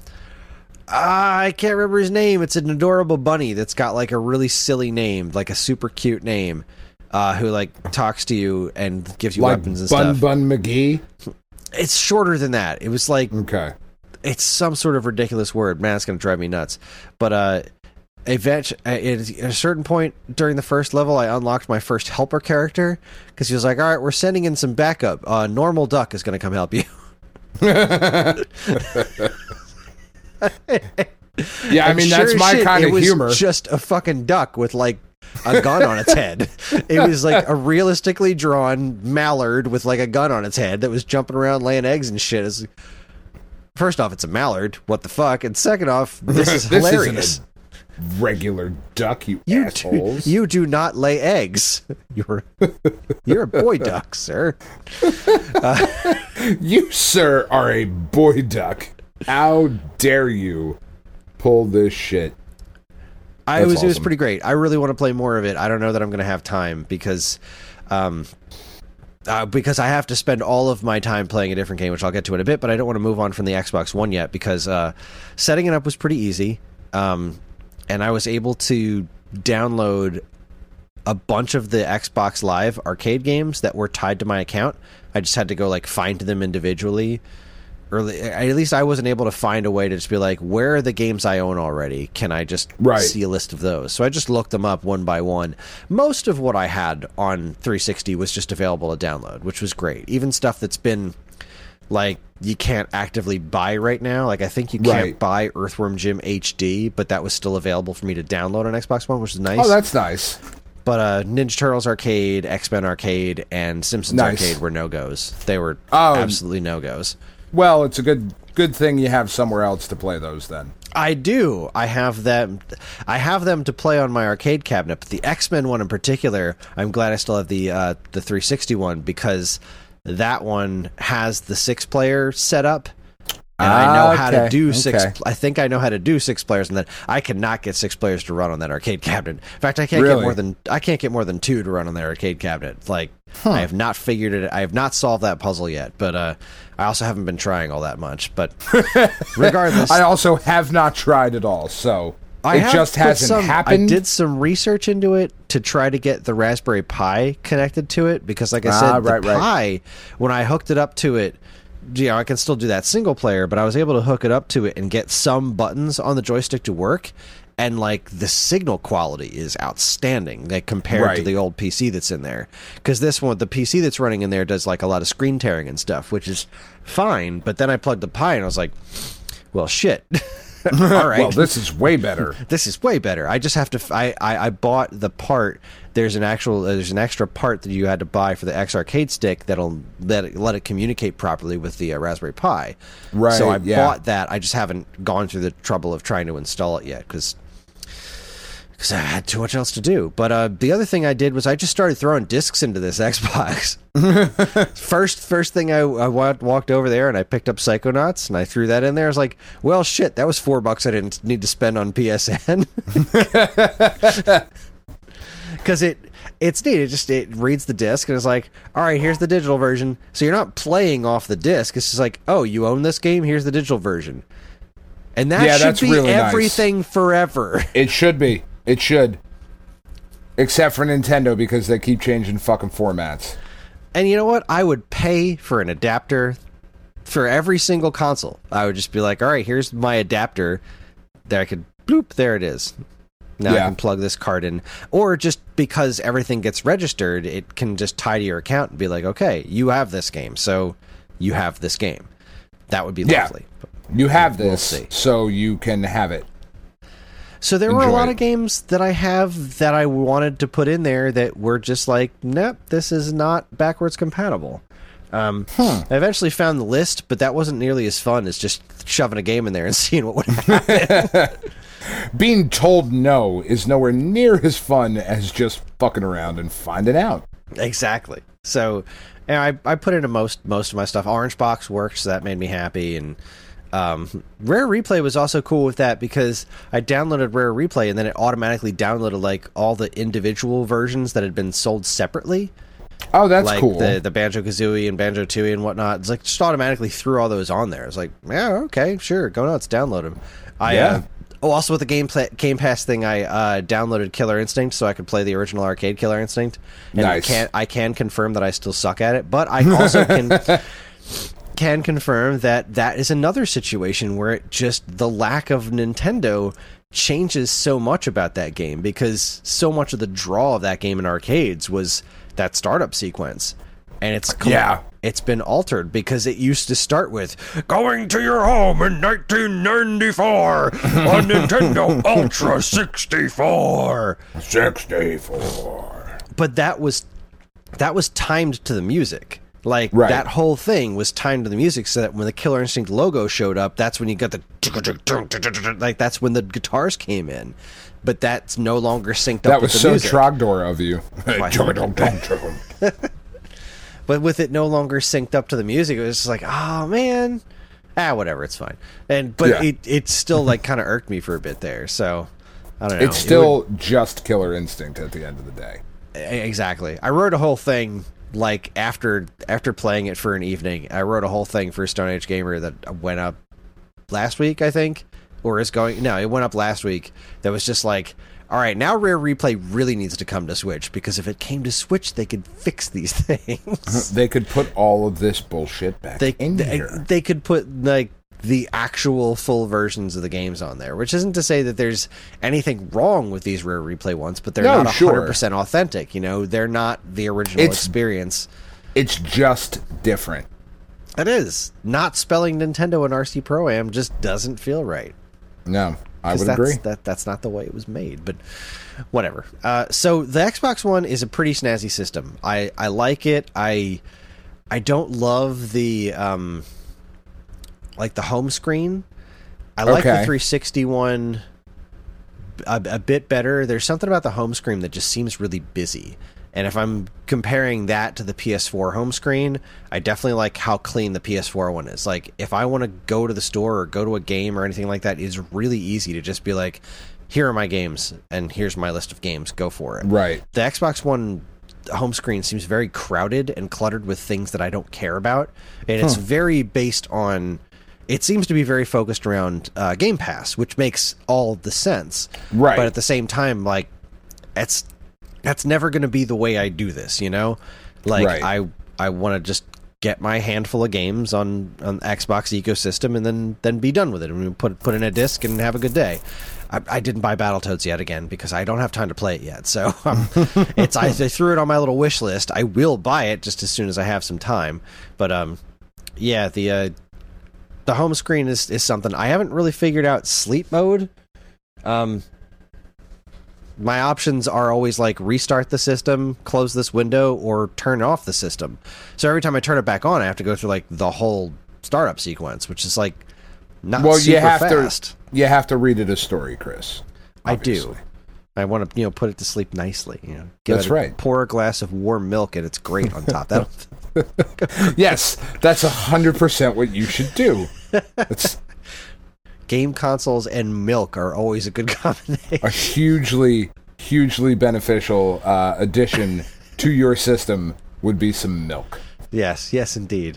I can't remember his name. It's an adorable bunny that's got like a really silly name, like a super cute name, uh, who like talks to you and gives you like weapons and Bun stuff. Bun McGee. It's shorter than that. It was like Okay. it's some sort of ridiculous word. Man, it's going to drive me nuts. But uh, eventually, at a certain point during the first level, I unlocked my first helper character because he was like, all right, we're sending in some backup. Uh, Normal Duck is going to come help you. Yeah, I And mean, sure that's as my shit, kind it of was humor. Just a fucking duck with like a gun on its head. It was like a realistically drawn mallard with like a gun on its head that was jumping around laying eggs and shit. It's, first off, it's a mallard. What the fuck? And second off, this is This isn't hilarious. regular duck, you, You assholes. do, you do not lay eggs. You're you're a boy duck, sir. You, sir, are a boy duck. How dare you pull this shit? I That's was it was awesome. pretty great. I really want to play more of it. I don't know that I'm going to have time because um uh, because I have to spend all of my time playing a different game, which I'll get to in a bit, but I don't want to move on from the Xbox One yet because uh, setting it up was pretty easy. Um, and I was able to download a bunch of the Xbox Live arcade games that were tied to my account. I just had to go like find them individually. Early, at least I wasn't able to find a way to just be like, where are the games I own already? Can I just Right. see a list of those? So I just looked them up one by one. Most of what I had on three sixty was just available to download, which was great. Even stuff that's been like you can't actively buy right now. Like I think you can't Right. buy Earthworm Jim H D, but that was still available for me to download on Xbox One, which is nice. Oh, that's nice. But uh, Ninja Turtles Arcade, X-Men Arcade, and Simpsons Nice. Arcade were no-goes. They were Oh. absolutely no-goes. Well, it's a good good thing you have somewhere else to play those then. I do. I have them. I have them to play on my arcade cabinet. But the X-Men one in particular, I'm glad I still have the uh, the three sixty one because that one has the six player setup, and I know how to Okay, do six. okay. I think I know how to do six players, and that I cannot get six players to run on that arcade cabinet. In fact, I can't Really? get more than I can't get more than two to run on that arcade cabinet. Like I have not figured it. I have not solved that puzzle yet. But uh, I also haven't been trying all that much. But regardless, I also have not tried at all, so I it have just put hasn't some- happened. I did some research into it to try to get the Raspberry Pi connected to it because, like I said, Ah, the right, right. Pi, when I hooked it up to it, you know, I can still do that single player, but I was able to hook it up to it and get some buttons on the joystick to work. And like the signal quality is outstanding, like compared to Right. the old P C that's in there. Because this one, the P C that's running in there, does like a lot of screen tearing and stuff, which is fine. But then I plugged the Pi and I was like, well, shit. All right. Well, this is way better. This is way better. I just have to. f- I, I, I bought the part. There's an actual. Uh, there's an extra part that you had to buy for the X Arcade stick that'll let it, let it communicate properly with the uh, Raspberry Pi. Right, So I yeah. bought that. I just haven't gone through the trouble of trying to install it yet because because I had too much else to do. But uh, the other thing I did was I just started throwing discs into this Xbox. first first thing I, I wa- walked over there and I picked up Psychonauts and I threw that in there. I was like, well, shit, that was four bucks I didn't need to spend on P S N. Because it it's neat. It just it reads the disc and it's like, all right, here's the digital version. So you're not playing off the disc. It's just like, oh, you own this game? Here's the digital version. And that Yeah, should that's be really nice. everything forever. It should be. It should. Except for Nintendo because they keep changing fucking formats. And you know what? I would pay for an adapter for every single console. I would just be like, all right, here's my adapter. There I could, bloop, there it is. Now Yeah. I can plug this card in. Or just because everything gets registered, it can just tie to your account and be like, okay, you have this game, so you have this game. That would be Yeah. lovely. You have We'll this, see. so you can have it. So there were a Enjoy lot it. of games that I have that I wanted to put in there that were just like, nope, this is not backwards compatible. Um, I eventually found the list, but that wasn't nearly as fun as just shoving a game in there and seeing what would happen. Being told no is nowhere near as fun as just fucking around and finding out. Exactly. So and I, I put into most most of my stuff. Orange Box worked, so that made me happy. And um, Rare Replay was also cool with that because I downloaded Rare Replay and then it automatically downloaded like all the individual versions that had been sold separately. Oh, that's like cool. the the Banjo Kazooie and Banjo Tooie and whatnot. It's like just automatically threw all those on there. It's like, yeah, okay, sure, go nuts, download them. I Yeah. uh, oh, also with the game pla- Game Pass thing, I uh, downloaded Killer Instinct so I could play the original arcade Killer Instinct. And Nice. Can I can confirm that I still suck at it, but I also can can confirm that that is another situation where it just the lack of Nintendo changes so much about that game because so much of the draw of that game in arcades was that startup sequence, and it's com- Yeah. it's been altered because it used to start with going to your home in nineteen ninety-four on Nintendo Ultra sixty-four, sixty-four. but that was that was timed to the music. Like, Right. that whole thing was timed to the music so that when the Killer Instinct logo showed up, that's when you got the... Like, that's when the guitars came in. But that's no longer synced up That with was the so music. Trogdor of you. But with it no longer synced up to the music, it was just like, oh, man. Ah, whatever, it's fine. And But Yeah. it, it still, like, kind of irked me for a bit there, so... I don't know. It's It still just Killer Instinct at the end of the day. Exactly. I wrote a whole thing like after after playing it for an evening. I wrote a whole thing for Stone Age Gamer that went up last week, I think, or is going. No, it went up last week. That was just like, all right, now Rare Replay really needs to come to Switch because if it came to Switch, they could fix these things. They could put all of this bullshit back They in they, here. they could put like the actual full versions of the games on there, which isn't to say that there's anything wrong with these Rare Replay ones, but they're No, not sure. one hundred percent authentic. You know, they're not the original It's- experience. It's just different. It is. Not spelling Nintendo and R C Pro-Am just doesn't feel right. No, I 'Cause would that's, agree. That, that's not the way it was made, but whatever. Uh, so the Xbox One is a pretty snazzy system. I, I like it. I I don't love the... Um, like the home screen. I like Okay. the three sixty one a, a bit better. There's something about the home screen that just seems really busy. And if I'm comparing that to the P S four home screen, I definitely like how clean the P S four one is. Like, if I want to go to the store or go to a game or anything like that, it's really easy to just be like, here are my games, and here's my list of games. Go for it. Right. The Xbox One home screen seems very crowded and cluttered with things that I don't care about. And it's very based on... It seems to be very focused around uh, Game Pass, which makes all the sense. Right. But at the same time, like, it's that's never going to be the way I do this, you know? Like, Right. I I want to just get my handful of games on, on the Xbox ecosystem and then, then be done with it. I mean, put put in a disc and have a good day. I, I didn't buy Battletoads yet again because I don't have time to play it yet. So um, it's I, I threw it on my little wish list. I will buy it just as soon as I have some time. But um, yeah, the uh, the home screen is, is something I haven't really figured out. Sleep mode. Um, my options are always like restart the system, close this window, or turn off the system. So every time I turn it back on, I have to go through like the whole startup sequence, which is like not Well, super you have fast. to you have to read it a story, Chris. I do. Obviously. I want to, you know, put it to sleep nicely. You know, give That's it a, right. Pour a glass of warm milk, and it's great on top. That Yes, that's a hundred percent what you should do. It's game consoles and milk are always a good combination. a hugely, hugely beneficial uh, addition to your system would be some milk. Yes, yes, indeed.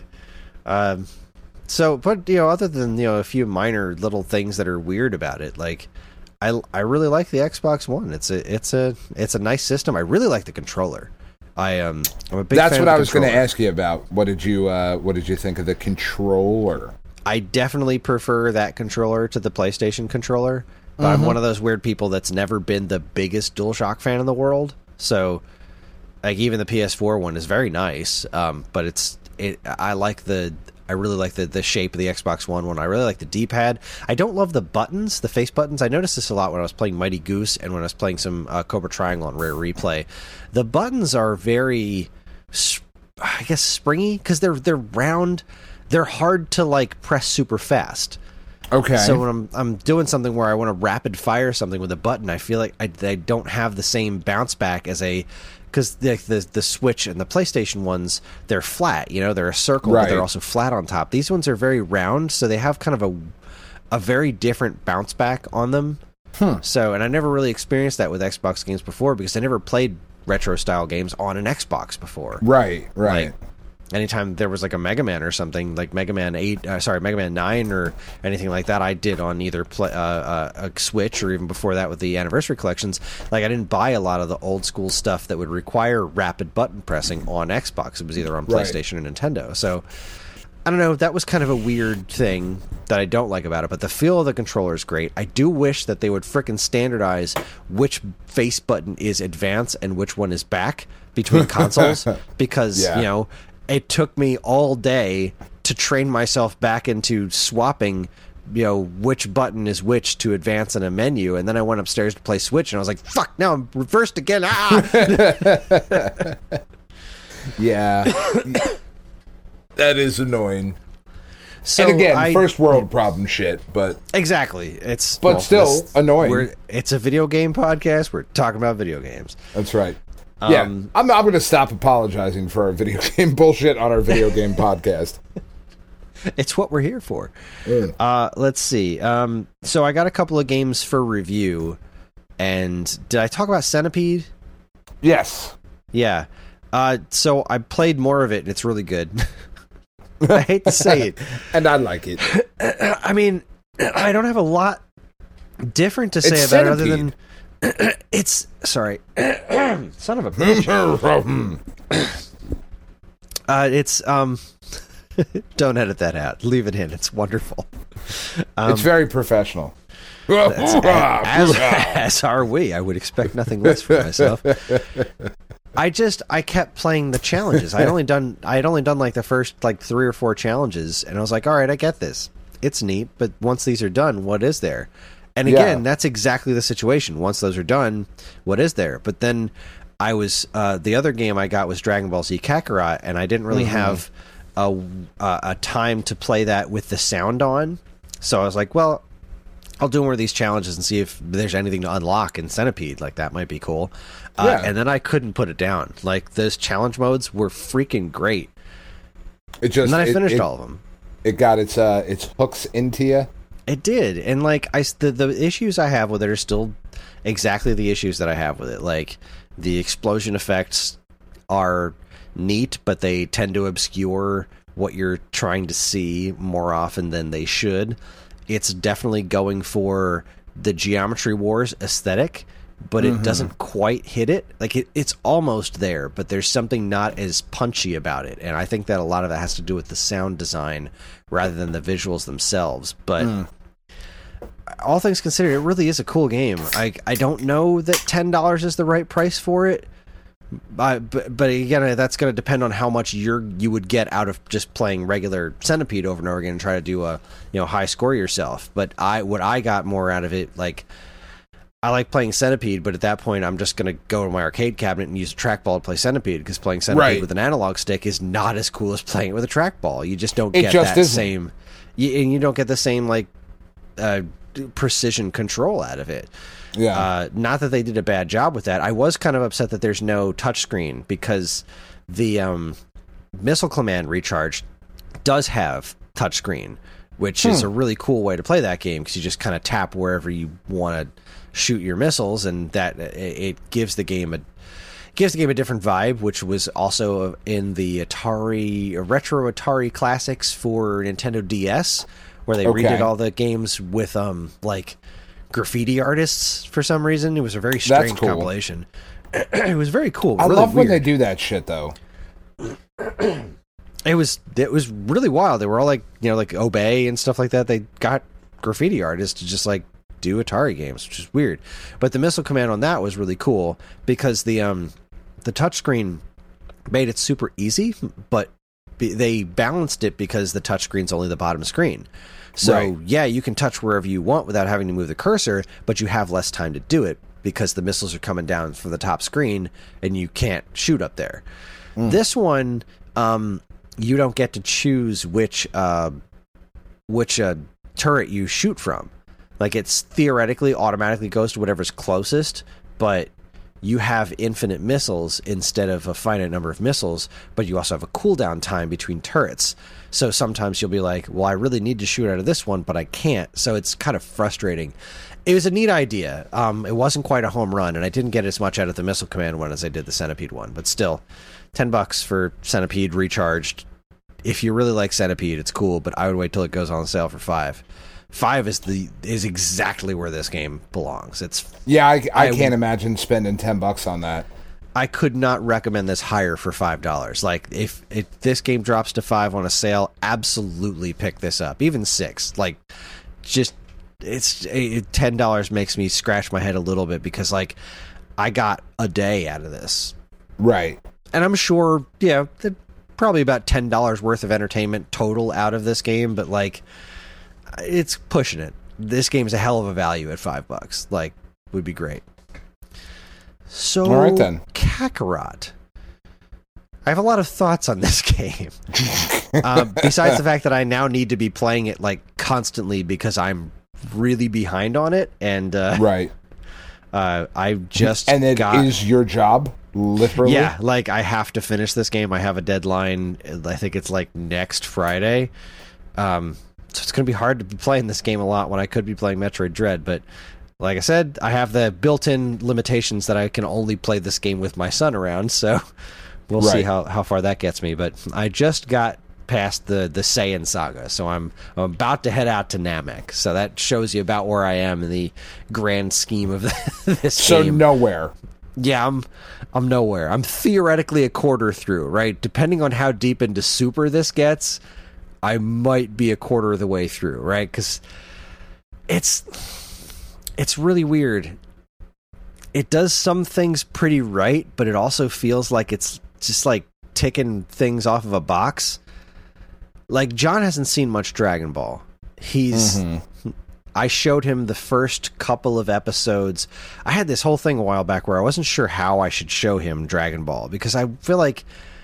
Um, so, but you know, other than you know a few minor little things that are weird about it, like I, I really like the Xbox One. It's a, it's a, it's a nice system. I really like the controller. I um, I'm a big. That's fan what of I the was going to controller. ask you about. What did you uh, What did you think of the controller? I definitely prefer that controller to the PlayStation controller. But Mm-hmm. I'm one of those weird people that's never been the biggest DualShock fan in the world. So, like, even the P S four one is very nice. Um, but it's it. I like the. I really like the, the shape of the Xbox One one. I really like the D-pad. I don't love the buttons, the face buttons. I noticed this a lot when I was playing Mighty Goose and when I was playing some uh, Cobra Triangle on Rare Replay. The buttons are very, sp- I guess, springy because they're they're round. They're hard to like press super fast. Okay. So when I'm I'm doing something where I want to rapid fire something with a button, I feel like I, I don't have the same bounce back as a because the, the the Switch and the PlayStation ones, they're flat. You know, they're a circle, but they're Right. also flat on top. These ones are very round, so they have kind of a a very different bounce back on them. Hmm. So, and I never really experienced that with Xbox games before because I never played retro style games on an Xbox before. Right, right. Like, anytime there was like a Mega Man or something, like Mega Man eight, uh, sorry, Mega Man nine or anything like that, I did on either play, uh, uh, a Switch or even before that with the Anniversary Collections. Like, I didn't buy a lot of the old school stuff that would require rapid button pressing on Xbox. It was either on Right. PlayStation or Nintendo. So, I don't know, that was kind of a weird thing that I don't like about it, but the feel of the controller is great. I do wish that they would frickin' standardize which face button is advance and which one is back between consoles because, Yeah. you know, it took me all day to train myself back into swapping, you know, which button is which to advance in a menu. And then I went upstairs to play Switch and I was like, fuck, now I'm reversed again. Ah! Yeah. That is annoying. So and again, I, first world problem shit, but exactly, it's but well, still this, annoying. We're, it's a video game podcast. We're talking about video games. That's right. Um, yeah, I'm I'm going to stop apologizing for our video game bullshit on our video game podcast. It's what we're here for. Mm. Uh, let's see. Um, so I got a couple of games for review, and did I talk about Centipede? Yes. Yeah. Uh, so I played more of it, and it's really good. I hate to say it. And I like it. I mean, I don't have a lot different to say It's about it Centipede. other than it's sorry, son of a bitch. uh, it's um, don't edit that out. Leave it in. It's wonderful. Um, It's very professional. as, as are we. I would expect nothing less from myself. I just I kept playing the challenges. I only done I had only done like the first like three or four challenges, and I was like, all right, I get this. It's neat, but once these are done, what is there? And again, Yeah. that's exactly the situation. Once those are done, what is there? But then I was uh, the other game I got was Dragon Ball Z Kakarot, and I didn't really Mm-hmm. have a, a a time to play that with the sound on. So I was like, well, I'll do one of these challenges and see if there's anything to unlock in Centipede. Like, that might be cool. Uh, Yeah. and then I couldn't put it down. Like, those challenge modes were freaking great. It just And then I it- finished it, all of them. It got its uh its hooks into you. It did. And, like, I, the, the issues I have with it are still exactly the issues that I have with it. Like, the explosion effects are neat, but they tend to obscure what you're trying to see more often than they should. It's definitely going for the Geometry Wars aesthetic, but it doesn't quite hit it. Like, it, it's almost there, but there's something not as punchy about it. And I think that a lot of that has to do with the sound design rather than the visuals themselves. But all things considered, it really is a cool game. I, I don't know that ten dollars is the right price for it. Uh, but, but again, that's going to depend on how much you're you would get out of just playing regular Centipede over and over again and try to do a you know high score yourself. But I what I got more out of it, like, I like playing Centipede, but at that point I'm just going to go to my arcade cabinet and use a trackball to play Centipede, because playing Centipede Right. with an analog stick is not as cool as playing it with a trackball. You just don't It get just that isn't. same, you, and you don't get the same like uh, precision control out of it. Yeah. Uh, not that they did a bad job with that. I was kind of upset that there's no touchscreen, because the um, Missile Command Recharge does have touchscreen, which is a really cool way to play that game, because you just kind of tap wherever you want to shoot your missiles, and that it, it gives the game a gives the game a different vibe, which was also in the Atari retro Atari classics for Nintendo D S, where they Okay. redid all the games with um like graffiti artists for some reason. It was a very strange cool. compilation. It was very cool. I really love when they weird. do that shit though. It was it was really wild. They were all like you know like Obey and stuff like that. They got graffiti artists to just like do Atari games, which is weird. But the Missile Command on that was really cool, because the um the touchscreen made it super easy, but be, they balanced it because the touchscreen's only the bottom screen. So Right. yeah, you can touch wherever you want without having to move the cursor, but you have less time to do it because the missiles are coming down from the top screen and you can't shoot up there. This one, um, you don't get to choose which uh, which uh, turret you shoot from. Like, it's theoretically automatically goes to whatever's closest, but you have infinite missiles instead of a finite number of missiles, but you also have a cooldown time between turrets. So sometimes you'll be like, well, I really need to shoot out of this one, but I can't. So it's kind of frustrating. It was a neat idea. Um, it wasn't quite a home run, and I didn't get as much out of the Missile Command one as I did the Centipede one. But still, ten bucks for Centipede recharged. If you really like Centipede, it's cool, but I would wait till it goes on sale for five. Five is the is exactly where this game belongs. It's Yeah, I, I, I- can't imagine spending ten bucks on that. I could not recommend this higher for five dollars. Like, if, if this game drops to five on a sale, absolutely pick this up. Even six. Like, just it's it, ten dollars makes me scratch my head a little bit, because like I got a day out of this, Right. and I'm sure yeah, that probably about ten dollars worth of entertainment total out of this game. But like, it's pushing it. This game is a hell of a value at five bucks. Like, would be great. So, All right, then. Kakarot. I have a lot of thoughts on this game. um, besides the fact that I now need to be playing it like constantly because I'm really behind on it, and uh, right. Uh, I just and it got, is your job, literally. Yeah, like I have to finish this game. I have a deadline. I think it's like next Friday. Um, so it's going to be hard to be playing this game a lot when I could be playing Metroid Dread. But like I said, I have the built-in limitations that I can only play this game with my son around. So we'll right. see how, how far that gets me. But I just got past the the Saiyan saga, so I'm, I'm about to head out to Namek. So that shows you about where I am in the grand scheme of this so game. So nowhere. Yeah, I'm I'm nowhere. I'm theoretically a quarter through, right? Depending on how deep into Super this gets, I might be a quarter of the way through, right? Because it's it's really weird. It does some things pretty right, but it also feels like it's just like ticking things off of a box. Like, John hasn't seen much Dragon Ball. He's... Mm-hmm. I showed him the first couple of episodes. I had this whole thing a while back where I wasn't sure how I should show him Dragon Ball, because I feel like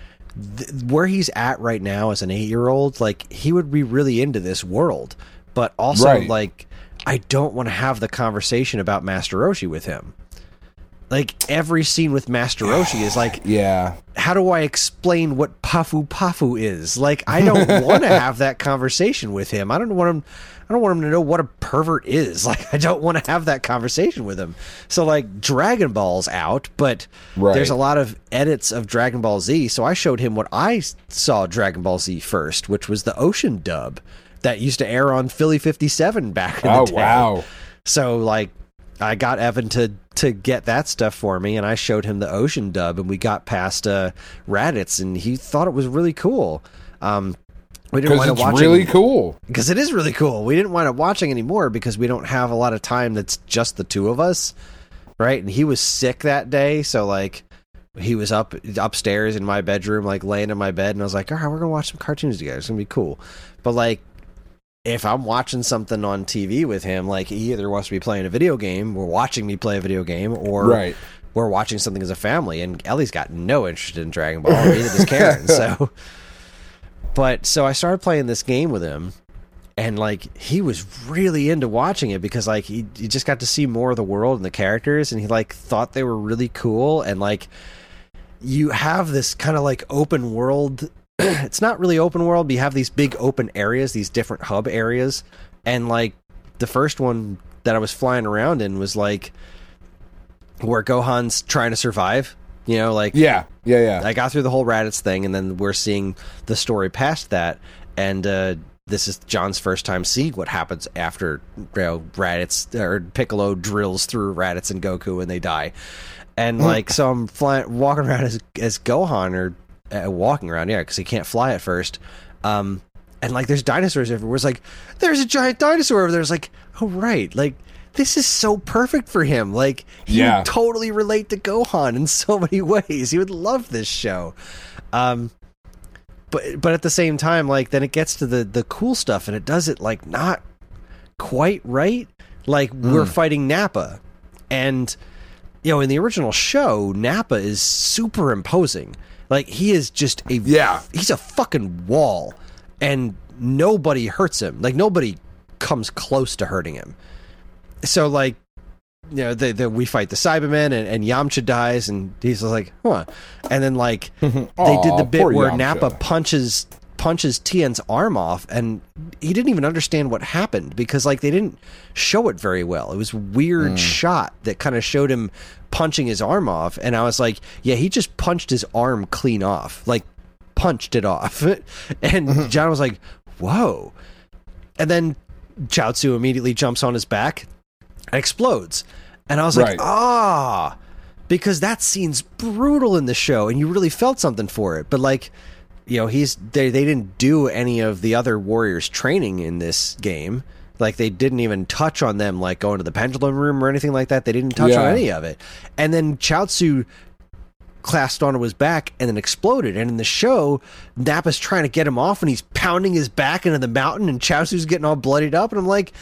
th- where he's at right now as an eight-year-old, like, he would be really into this world. But also, right. like, I don't want to have the conversation about Master Roshi with him. Like, every scene with Master Roshi is like, yeah. how do I explain what Pafu Pafu is? Like, I don't want to have that conversation with him. I don't want him. I don't want him to know what a pervert is. Like, I don't want to have that conversation with him. So, like, Dragon Ball's out, but right. there's a lot of edits of Dragon Ball Z. So I showed him what I saw Dragon Ball Z first, which was the Ocean dub that used to air on Philly fifty-seven back in oh, the day. Oh wow! So, like, I got Evan to to get that stuff for me, and I showed him the Ocean dub, and we got past uh, Raditz, and he thought it was really cool. Um, we didn't wind up watching. It's really cool. Because it is really cool. We didn't wind up watching anymore because we don't have a lot of time that's just the two of us, right? And he was sick that day, so, like, he was up upstairs in my bedroom, like, laying in my bed, and I was like, all right, we're going to watch some cartoons together. It's going to be cool. But, like, if I'm watching something on T V with him, like, he either wants to be playing a video game, we're watching me play a video game, or right. we're watching something as a family. And Ellie's got no interest in Dragon Ball, neither does Karen. So, but so I started playing this game with him, and, like, he was really into watching it because, like, he, he just got to see more of the world and the characters, and he, like, thought they were really cool. And, like, you have this kind of, like, open world. It's not really open world, but you have these big open areas, these different hub areas. And, like, the first one that I was flying around in was, like, where Gohan's trying to survive. You know, like... Yeah, yeah, yeah. I got through the whole Raditz thing, and then we're seeing the story past that. And uh, this is John's first time seeing what happens after, you know, Raditz, or Piccolo drills through Raditz and Goku and they die. And, like, so I'm flying, walking around as, as Gohan, or... Uh, walking around, yeah, because he can't fly at first. Um, and, like, there's dinosaurs everywhere. It's like, there's a giant dinosaur over there. It's like, oh, right. Like, this is so perfect for him. Like, he yeah. would totally relate to Gohan in so many ways. He would love this show. Um, but but at the same time, like, then it gets to the, the cool stuff, and it does it, like, not quite right. Like, mm. we're fighting Nappa. And, you know, in the original show, Nappa is super imposing. Like, he is just a... Yeah. He's a fucking wall. And nobody hurts him. Like, nobody comes close to hurting him. So, like, you know, the, the, we fight the Cybermen, and, and Yamcha dies, and he's like, huh. And then, like, they Aww, did the bit where Yamcha. Nappa punches punches Tien's arm off, and he didn't even understand what happened, because, like, they didn't show it very well. It was a weird mm. shot that kind of showed him punching his arm off, and I was like, yeah, he just punched his arm clean off. Like, punched it off. And John was like, whoa. And then Chaozu immediately jumps on his back and explodes. And I was like, right. ah, because that scene's brutal in the show, and you really felt something for it. But, like, you know, he's they, they didn't do any of the other warriors' training in this game. Like, they didn't even touch on them, like, going to the pendulum room or anything like that. They didn't touch yeah. on any of it. And then Chaozu clasped onto his back and then exploded. And in the show, Nappa's trying to get him off, and he's pounding his back into the mountain, and Chaozu's getting all bloodied up. And I'm like,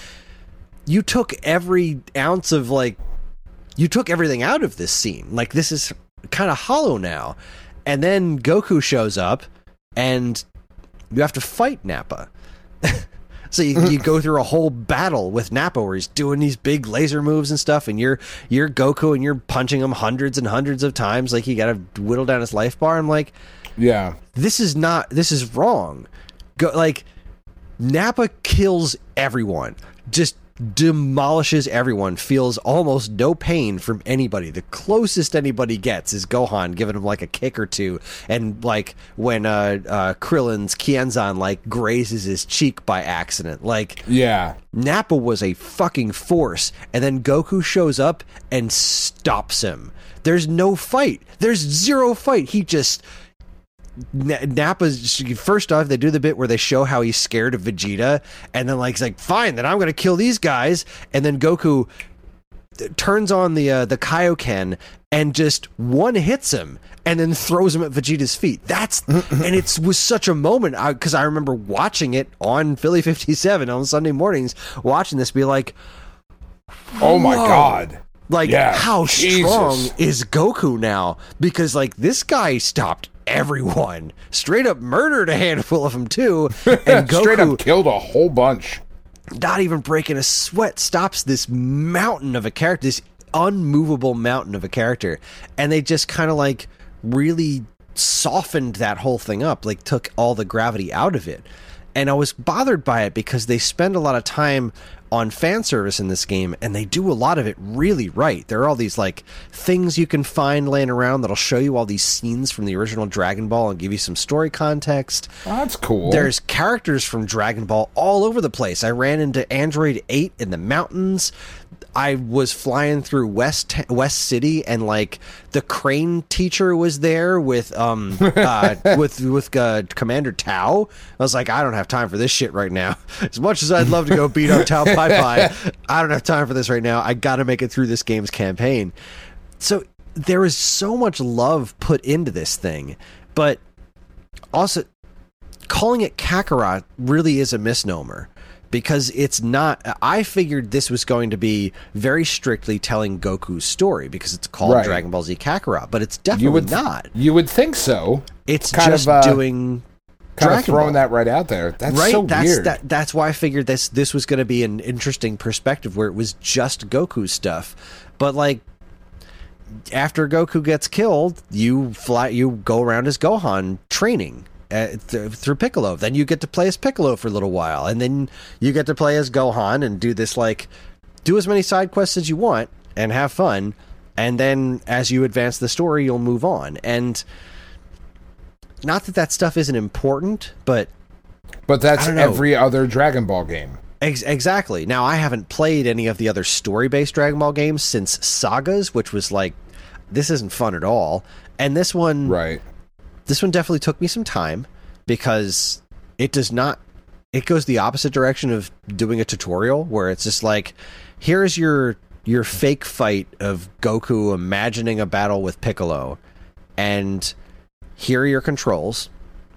you took every ounce of, like, you took everything out of this scene. Like, this is kind of hollow now. And then Goku shows up, and you have to fight Nappa. So you, you go through a whole battle with Nappa where he's doing these big laser moves and stuff, and you're you're Goku and you're punching him hundreds and hundreds of times, like you got to whittle down his life bar. I'm like, yeah, this is not, this is wrong. Go, like, Nappa kills everyone, just demolishes everyone, feels almost no pain from anybody. The closest anybody gets is Gohan giving him like a kick or two, and like when uh, uh Krillin's Kienzan like grazes his cheek by accident. Like, yeah, Nappa was a fucking force, and then Goku shows up and stops him. There's no fight. There's zero fight. He just Nappa's, first off, they do the bit where they show how he's scared of Vegeta, and then like he's like, fine, then I'm gonna kill these guys, and then Goku turns on the uh, the Kaioken and just one hits him and then throws him at Vegeta's feet. That's and it was such a moment, because I, I remember watching it on Philly fifty-seven on Sunday mornings, watching this, be like, oh my god. Like, yeah, how Jesus. strong is Goku now? Because, like, this guy stopped everyone. Straight up murdered a handful of them, too. And Goku, straight up killed a whole bunch. Not even breaking a sweat, stops this mountain of a character, this unmovable mountain of a character. And they just kind of, like, really softened that whole thing up, like, took all the gravity out of it. And I was bothered by it because they spend a lot of time on fan service in this game, and they do a lot of it really right. There are all these like things you can find laying around that'll show you all these scenes from the original Dragon Ball and give you some story context. Oh, that's cool. There's characters from Dragon Ball all over the place. I ran into Android eight in the mountains. I was flying through West West City, and like the crane teacher was there with um uh, with with uh, Commander Tao. I was like, I don't have time for this shit right now. As much as I'd love to go beat up Tao Pai Pai, I don't have time for this right now. I got to make it through this game's campaign. So there is so much love put into this thing, but also calling it Kakarot really is a misnomer. Because it's not, I figured this was going to be very strictly telling Goku's story, because it's called right. Dragon Ball Z Kakarot, but it's definitely you would, not. You would think so. It's kind just of, uh, doing kind Dragon of throwing Ball. that right out there. That's right? so that's, weird. That, that's why I figured this this was going to be an interesting perspective where it was just Goku stuff. But like, after Goku gets killed, you fly, you go around as Gohan training. Uh, th- through Piccolo. Then you get to play as Piccolo for a little while, and then you get to play as Gohan and do this, like, do as many side quests as you want and have fun, and then as you advance the story, you'll move on. And not that that stuff isn't important, but but that's every other Dragon Ball game. Ex- exactly. Now, I haven't played any of the other story-based Dragon Ball games since Sagas, which was like, this isn't fun at all. And this one... Right. This one definitely took me some time, because it does not, it goes the opposite direction of doing a tutorial where it's just like, here's your your fake fight of Goku imagining a battle with Piccolo, and here are your controls.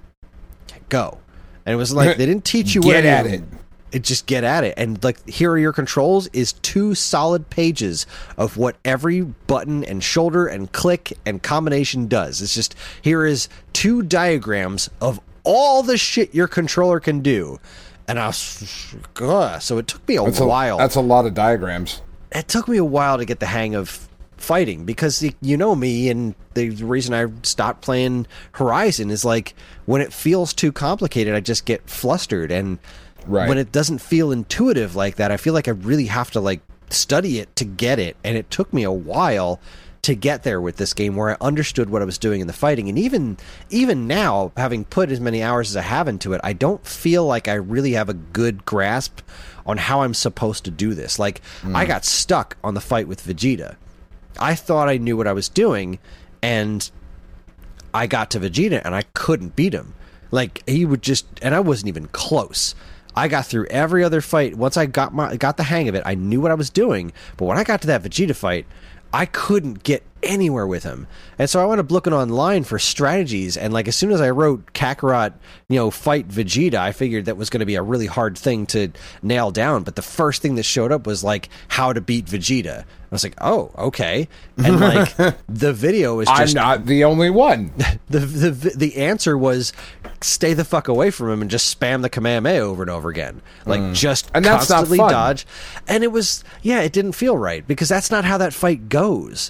Go. And it was like, they didn't teach you what Get at it. It just get at it. And like, here are your controls is two solid pages of what every button and shoulder and click and combination does. It's just, here is two diagrams of all the shit your controller can do. And I was, ugh. So it took me a that's while. A, that's a lot of diagrams. It took me a while to get the hang of fighting, because you know me, and the reason I stopped playing Horizon is like, when it feels too complicated, I just get flustered. And right. when it doesn't feel intuitive like that, I feel like I really have to like study it to get it. And it took me a while to get there with this game, where I understood what I was doing in the fighting. And even even now, having put as many hours as I have into it, I don't feel like I really have a good grasp on how I'm supposed to do this. Like, mm. I got stuck on the fight with Vegeta. I thought I knew what I was doing, and I got to Vegeta and I couldn't beat him. Like, he would just, and I wasn't even close. I got through every other fight. Once I got my got the hang of it, I knew what I was doing. But when I got to that Vegeta fight, I couldn't get anywhere with him. And so I wound up looking online for strategies, and like as soon as I wrote Kakarot, you know, fight Vegeta, I figured that was going to be a really hard thing to nail down. But the first thing that showed up was like how to beat Vegeta. I was like, oh, okay. And like the video is just I'm not the only one. the the the answer was stay the fuck away from him and just spam the Kamehameha over and over again. Like mm. just and that's constantly not fun. dodge. And it was yeah, it didn't feel right because that's not how that fight goes.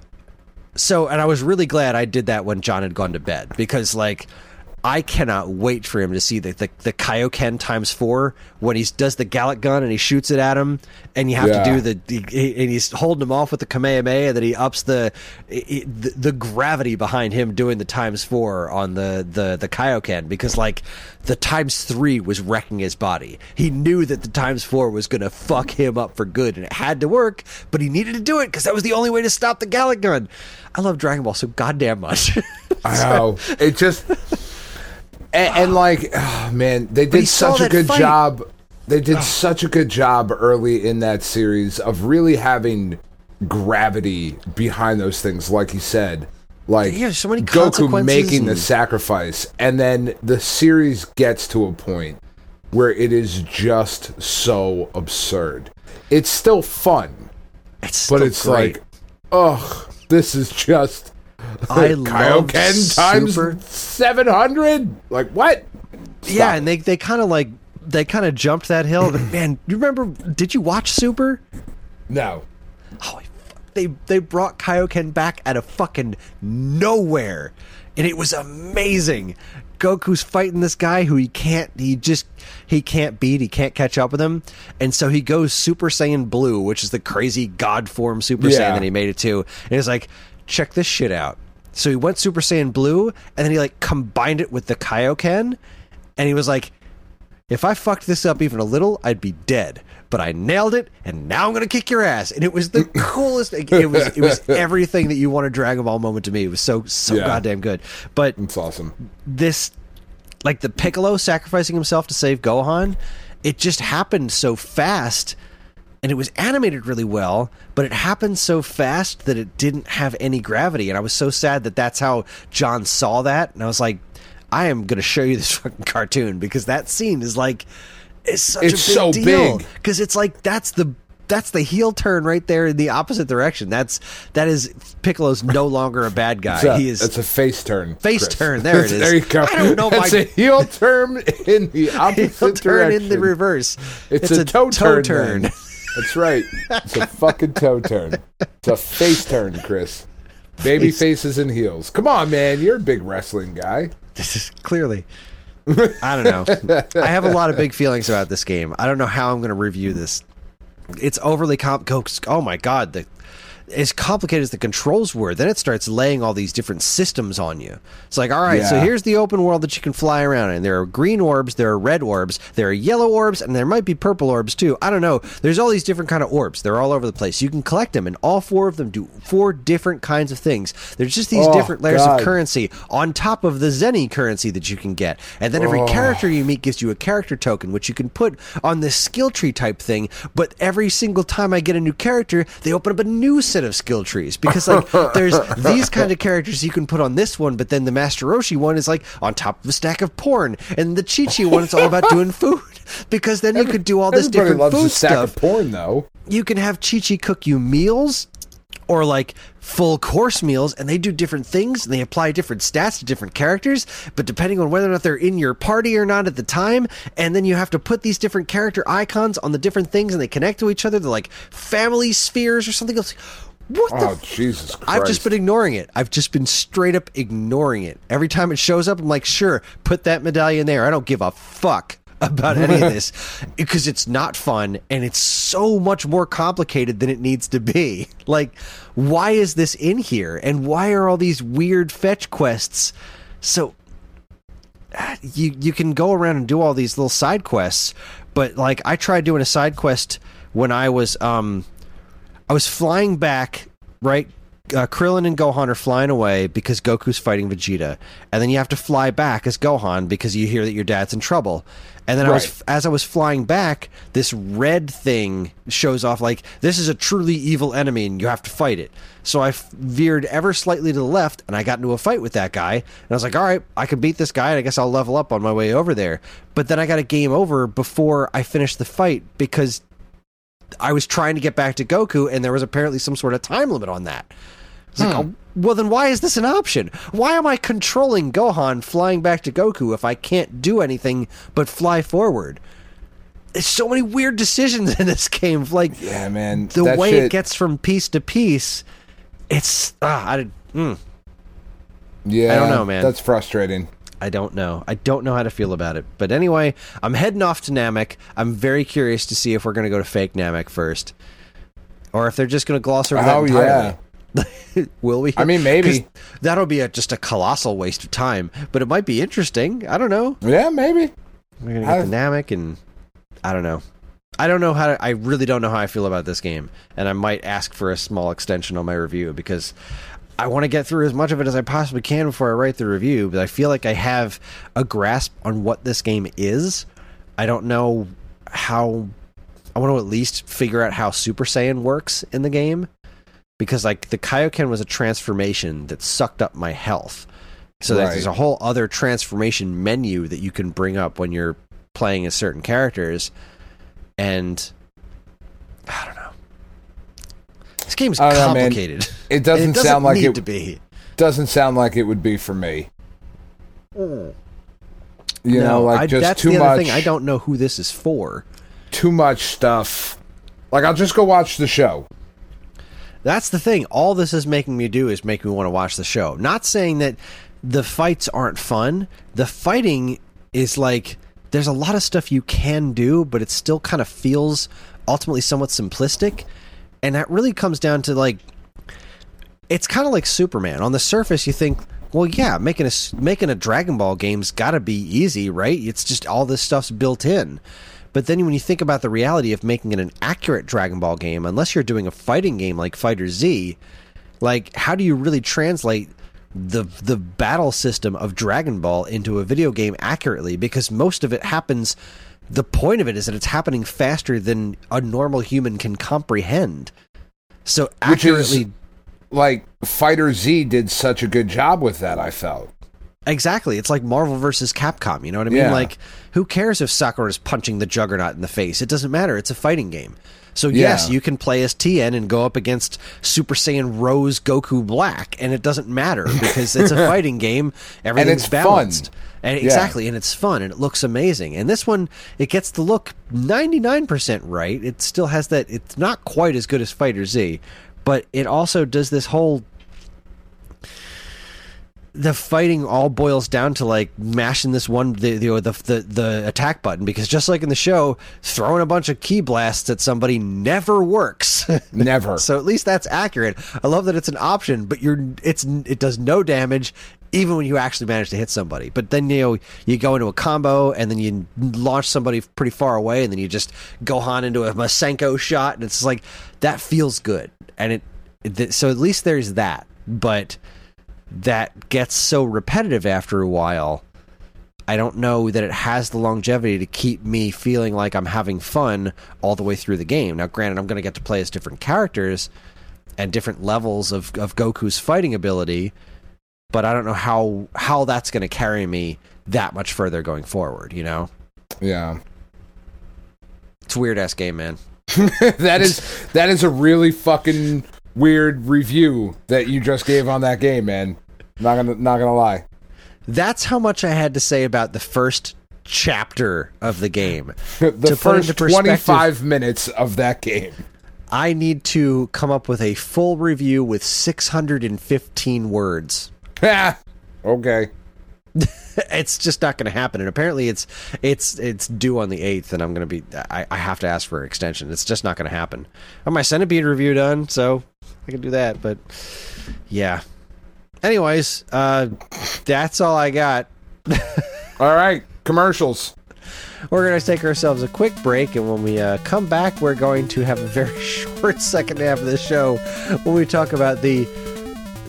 So, and I was really glad I did that when John had gone to bed because, like, I cannot wait for him to see the the, the Kaioken times four when he does the Gallic gun and he shoots it at him, and you have yeah. to do the, the and he's holding him off with the Kamehameha, and then he ups the, the the gravity behind him doing the times four on the the the Kaioken because like the times three was wrecking his body. He knew that the times four was gonna fuck him up for good, and it had to work, but he needed to do it because that was the only way to stop the Gallic gun. I love Dragon Ball so goddamn much. I know it just. And, and like, oh, man, they did such a good fight. job. They did oh. such a good job early in that series of really having gravity behind those things, like you said. Like, yeah, so many Goku making and... the sacrifice. And then the series gets to a point where it is just so absurd. It's still fun. It's still but it's great. like, ugh, this is just... I Kaioken times Super. seven hundred? Like, what? Stop. Yeah, and they, they kind of like, they kind of jumped that hill. But man, you remember, did you watch Super? No. Oh, they, they brought Kaioken back out of fucking nowhere. And it was amazing. Goku's fighting this guy who he can't, he just, he can't beat, he can't catch up with him. And so he goes Super Saiyan Blue, which is the crazy God form Super yeah. Saiyan that he made it to. And he's like, check this shit out. So he went Super Saiyan Blue, and then he like combined it with the Kaioken, and he was like, if I fucked this up even a little, I'd be dead. But I nailed it, and now I'm gonna kick your ass. And it was the coolest. It was it was everything that you want a Dragon Ball moment to me. It was so so yeah. goddamn good. But it's awesome. This, like the Piccolo sacrificing himself to save Gohan, it just happened so fast. And it was animated really well, but it happened so fast that it didn't have any gravity. And I was so sad that that's how John saw that. And I was like, I am going to show you this fucking cartoon because that scene is like, it's such it's a big so deal. big. Because it's like, that's the that's the heel turn right there in the opposite direction. That's that is Piccolo's no longer a bad guy. A, he is. It's a face turn. Face Chris. turn. There it is. There you go. I don't know. It's my, a heel turn in the opposite heel turn direction. in the reverse. It's, it's a, a toe, toe turn. turn. That's right. It's a fucking toe turn. It's a face turn, Chris. Baby face. Faces and heels. Come on, man. You're a big wrestling guy. This is clearly. I don't know. I have a lot of big feelings about this game. I don't know how I'm going to review this. It's overly comp. Oh my god, the as complicated as the controls were, then it starts laying all these different systems on you. It's like, all right, yeah. so here's the open world that you can fly around in. There are green orbs, there are red orbs, there are yellow orbs, and there might be purple orbs too. I don't know. There's all these different kind of orbs. They're all over the place. You can collect them, and all four of them do four different kinds of things. There's just these oh, different layers God. of currency on top of the Zenny currency that you can get. And then every oh. character you meet gives you a character token, which you can put on this skill tree type thing. But every single time I get a new character, they open up a new set of skill trees. Because like there's these kind of characters you can put on this one, but then the Master Roshi one is like on top of a stack of porn, and the Chi-Chi one is all about doing food. Because then you could do all this Everybody different loves food a stack stuff. Of porn, though. You can have Chi-Chi cook you meals, or like full course meals, and they do different things, and they apply different stats to different characters, but depending on whether or not they're in your party or not at the time, and then you have to put these different character icons on the different things, and they connect to each other. They're like family spheres or something else. What the oh, f- Jesus Christ. I've just been ignoring it. I've just been straight up ignoring it. Every time it shows up, I'm like, sure, put that medallion there. I don't give a fuck about any of this because it's not fun, and it's so much more complicated than it needs to be. Like, why is this in here? And why are all these weird fetch quests? So you you can go around and do all these little side quests, but like I tried doing a side quest when I was um I was flying back, right, uh, Krillin and Gohan are flying away because Goku's fighting Vegeta, and then you have to fly back as Gohan because you hear that your dad's in trouble. And then I was, as I was flying back, this red thing shows off like, this is a truly evil enemy and you have to fight it. So I f- veered ever slightly to the left and I got into a fight with that guy. And I was like, all right, I can beat this guy and I guess I'll level up on my way over there. But then I got a game over before I finished the fight because I was trying to get back to Goku and there was apparently some sort of time limit on that. It's hmm. like, oh, well, then why is this an option? Why am I controlling Gohan flying back to Goku if I can't do anything but fly forward? There's so many weird decisions in this game. Like, yeah, man, the way shit... it gets from piece to piece, it's ah, I, mm. yeah, I don't know, man. That's frustrating. I don't know. I don't know how to feel about it. But anyway, I'm heading off to Namek. I'm very curious to see if we're going to go to fake Namek first, or if they're just going to gloss over that oh, entirely. Yeah. Will we? I mean, maybe. That'll be a, just a colossal waste of time, but it might be interesting. I don't know. Yeah, maybe. We're going to get the Namek, and I don't know. I don't know how to, I really don't know how I feel about this game, and I might ask for a small extension on my review, because I want to get through as much of it as I possibly can before I write the review, but I feel like I have a grasp on what this game is. I don't know how... I want to at least figure out how Super Saiyan works in the game. Because, like, the Kaioken was a transformation that sucked up my health. So right. there's a whole other transformation menu that you can bring up when you're playing as certain characters. And, I don't know. This game's complicated. Know, it doesn't, it doesn't sound like need it to be. Doesn't sound like it would be for me. Mm. You no, know, like I, just that's too the other much. Thing. I don't know who this is for. Too much stuff. Like, I'll just go watch the show. That's the thing. All this is making me do is make me want to watch the show. Not saying that the fights aren't fun. The fighting is like, there's a lot of stuff you can do, but it still kind of feels ultimately somewhat simplistic. And that really comes down to, like, it's kind of like Superman. On the surface, you think, well, yeah, making a, making a Dragon Ball game's got to be easy, right? It's just all this stuff's built in. But then when you think about the reality of making it an accurate Dragon Ball game, unless you're doing a fighting game like Fighter Z, like, how do you really translate the the battle system of Dragon Ball into a video game accurately? Because most of it happens, the point of it is that it's happening faster than a normal human can comprehend. So accurately... Which is, like, Fighter Z did such a good job with that, I felt. Exactly. It's like Marvel versus Capcom, you know what I mean? Yeah. Like, who cares if Sakura is punching the Juggernaut in the face? It doesn't matter. It's a fighting game. So, yes, yeah. you can play as Tien and go up against Super Saiyan Rose Goku Black, and it doesn't matter because it's a fighting game. Everything's and it's balanced. Fun. And exactly, yeah. and it's fun, and it looks amazing. And this one, it gets the look ninety-nine percent right. It still has that... It's not quite as good as Fighter Z, but it also does this whole... The fighting all boils down to, like, mashing this one the, the the the the attack button, because just like in the show, throwing a bunch of key blasts at somebody never works. Never. So at least that's accurate. I love that it's an option, but you're it's it does no damage even when you actually manage to hit somebody. But then, you know, you go into a combo and then you launch somebody pretty far away and then you just Gohan into a Masenko shot, and it's like, that feels good. And it, it so at least there's that. But that gets so repetitive after a while, I don't know that it has the longevity to keep me feeling like I'm having fun all the way through the game. Now, granted, I'm going to get to play as different characters and different levels of, of Goku's fighting ability, but I don't know how how that's going to carry me that much further going forward, you know? Yeah. It's a weird-ass game, man. that is that is a really fucking weird review that you just gave on that game, man. Not gonna not gonna lie. That's how much I had to say about the first chapter of the game. the to first twenty-five minutes of that game. I need to come up with a full review with six hundred fifteen words. Okay. It's just not going to happen, and apparently it's it's it's due on the eighth, and I'm going to be I, I have to ask for an extension. It's just not going to happen. I have my Centipede review done, so I can do that, but yeah. Anyways, uh, that's all I got. All right, commercials. We're going to take ourselves a quick break, and when we uh, come back, we're going to have a very short second half of the show when we talk about the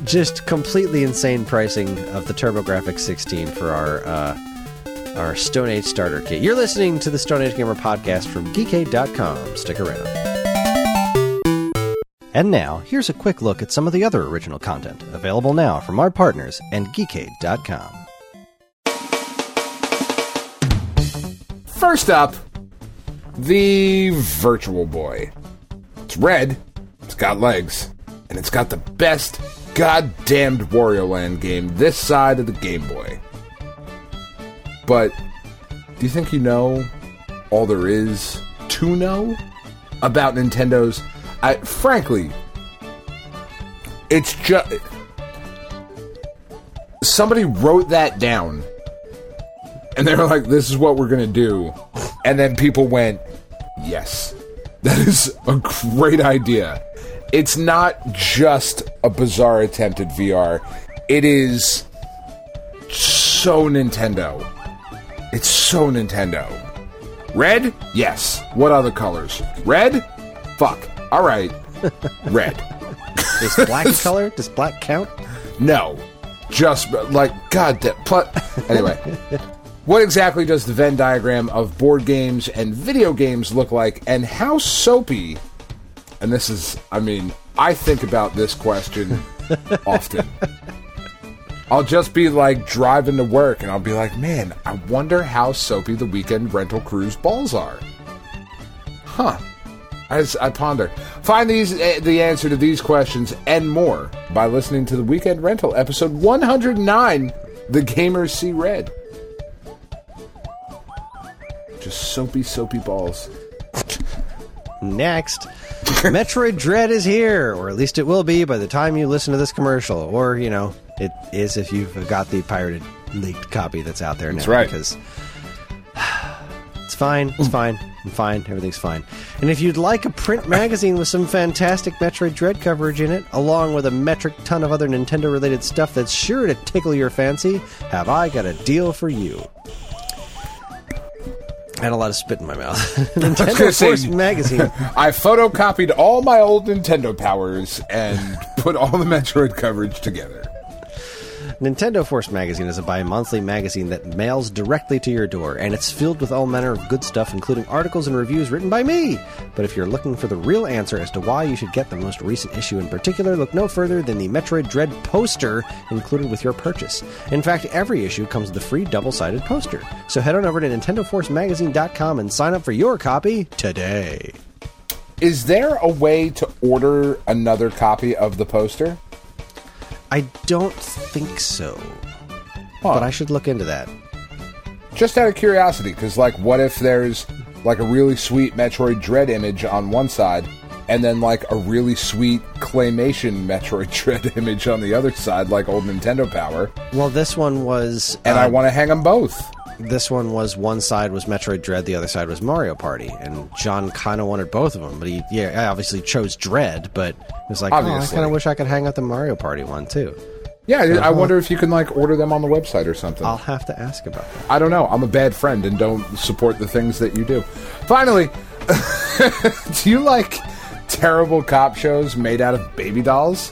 just completely insane pricing of the TurboGrafx sixteen for our uh, our Stone Age starter kit. You're listening to the Stone Age Gamer podcast from geekade dot com. Stick around. And now, here's a quick look at some of the other original content available now from our partners and geekade dot com. First up, the Virtual Boy. It's red, it's got legs, and it's got the best goddamned Wario Land game this side of the Game Boy. But do you think you know all there is to know about Nintendo's... I, frankly, it's just... Somebody wrote that down, and they were like, this is what we're going to do. And then people went, yes, that is a great idea. It's not just a bizarre attempt at V R. It is so Nintendo. It's so Nintendo. Red? Yes. What other colors? Red? Fuck. All right. Red. Is black color? Does black count? No. Just, like, god damn. Pl- anyway. What exactly does the Venn diagram of board games and video games look like, and how soapy... And this is, I mean, I think about this question often. I'll just be, like, driving to work, and I'll be like, man, I wonder how soapy the Weekend Rental Crew's balls are. Huh. I, just, I ponder. Find these uh, the answer to these questions and more by listening to the Weekend Rental, episode one hundred nine, The Gamers See Red. Just soapy, soapy balls. Next, Metroid Dread is here, or at least it will be by the time you listen to this commercial. Or, you know, it is if you've got the pirated, leaked copy that's out there now. That's right. Because it's fine, it's fine, I'm fine, everything's fine. And if you'd like a print magazine with some fantastic Metroid Dread coverage in it, along with a metric ton of other Nintendo-related stuff that's sure to tickle your fancy, have I got a deal for you. I had a lot of spit in my mouth. Nintendo Force say, Magazine. I photocopied all my old Nintendo powers and put all the Metroid coverage together. Nintendo Force Magazine is a bi-monthly magazine that mails directly to your door, and it's filled with all manner of good stuff, including articles and reviews written by me. But if you're looking for the real answer as to why you should get the most recent issue in particular, look no further than the Metroid Dread poster included with your purchase. In fact, every issue comes with a free double-sided poster. So head on over to Nintendo Force Magazine dot com and sign up for your copy today. Is there a way to order another copy of the poster? I don't think so. Huh. But I should look into that. Just out of curiosity, because, like, what if there's, like, a really sweet Metroid Dread image on one side, and then, like, a really sweet claymation Metroid Dread image on the other side, like old Nintendo Power? Well, this one was... And uh, I want to hang them both. This one was, one side was Metroid Dread, the other side was Mario Party, and John kind of wanted both of them, but he yeah obviously chose Dread, but it was like, obviously. oh, I kind of wish I could hang out the Mario Party one, too. Yeah, so, I wonder if you can, like, order them on the website or something. I'll have to ask about that. I don't know. I'm a bad friend and don't support the things that you do. Finally, do you like terrible cop shows made out of baby dolls?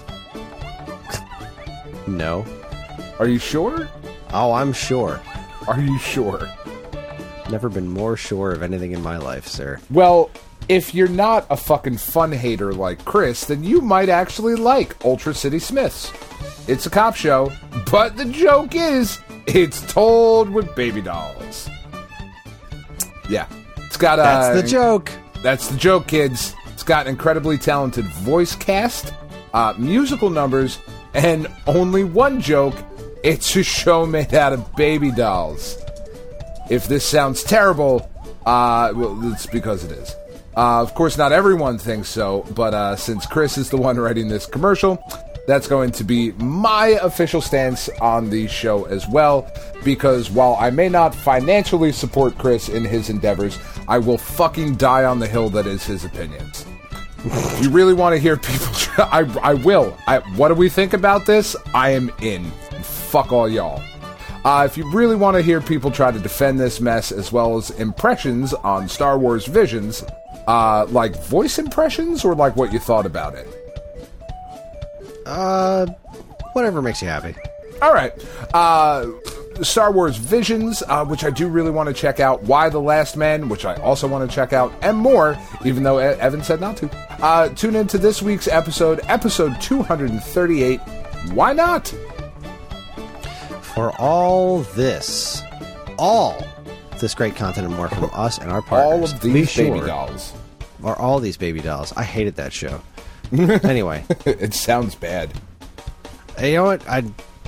No. Are you sure? Oh, I'm sure. Are you sure? Never been more sure of anything in my life, sir. Well, if you're not a fucking fun hater like Chris, then you might actually like Ultra City Smiths. It's a cop show, but the joke is, it's told with baby dolls. Yeah. It's got a... That's the joke. That's the joke, kids. It's got an incredibly talented voice cast, uh, musical numbers, and only one joke. It's a show made out of baby dolls. If this sounds terrible, uh, well, it's because it is. Uh, of course, not everyone thinks so, but uh, since Chris is the one writing this commercial, that's going to be my official stance on the show as well, because while I may not financially support Chris in his endeavors, I will fucking die on the hill that is his opinions. If you really want to hear people... Try, I, I will. I, what do we think about this? I am in. Fuck all y'all. Uh, if you really want to hear people try to defend this mess, as well as impressions on Star Wars Visions, uh, like voice impressions, or like what you thought about it? Uh, whatever makes you happy. All right. Uh, Star Wars Visions, uh, which I do really want to check out. Why the Last Man, which I also want to check out. And more, even though E- Evan said not to. Uh, tune in to this week's episode, episode two thirty-eight. Why not? For all this, all this great content and more from us and our partners. All of these be baby sure, dolls. Or all these baby dolls. I hated that show. Anyway. It sounds bad. You know what? I...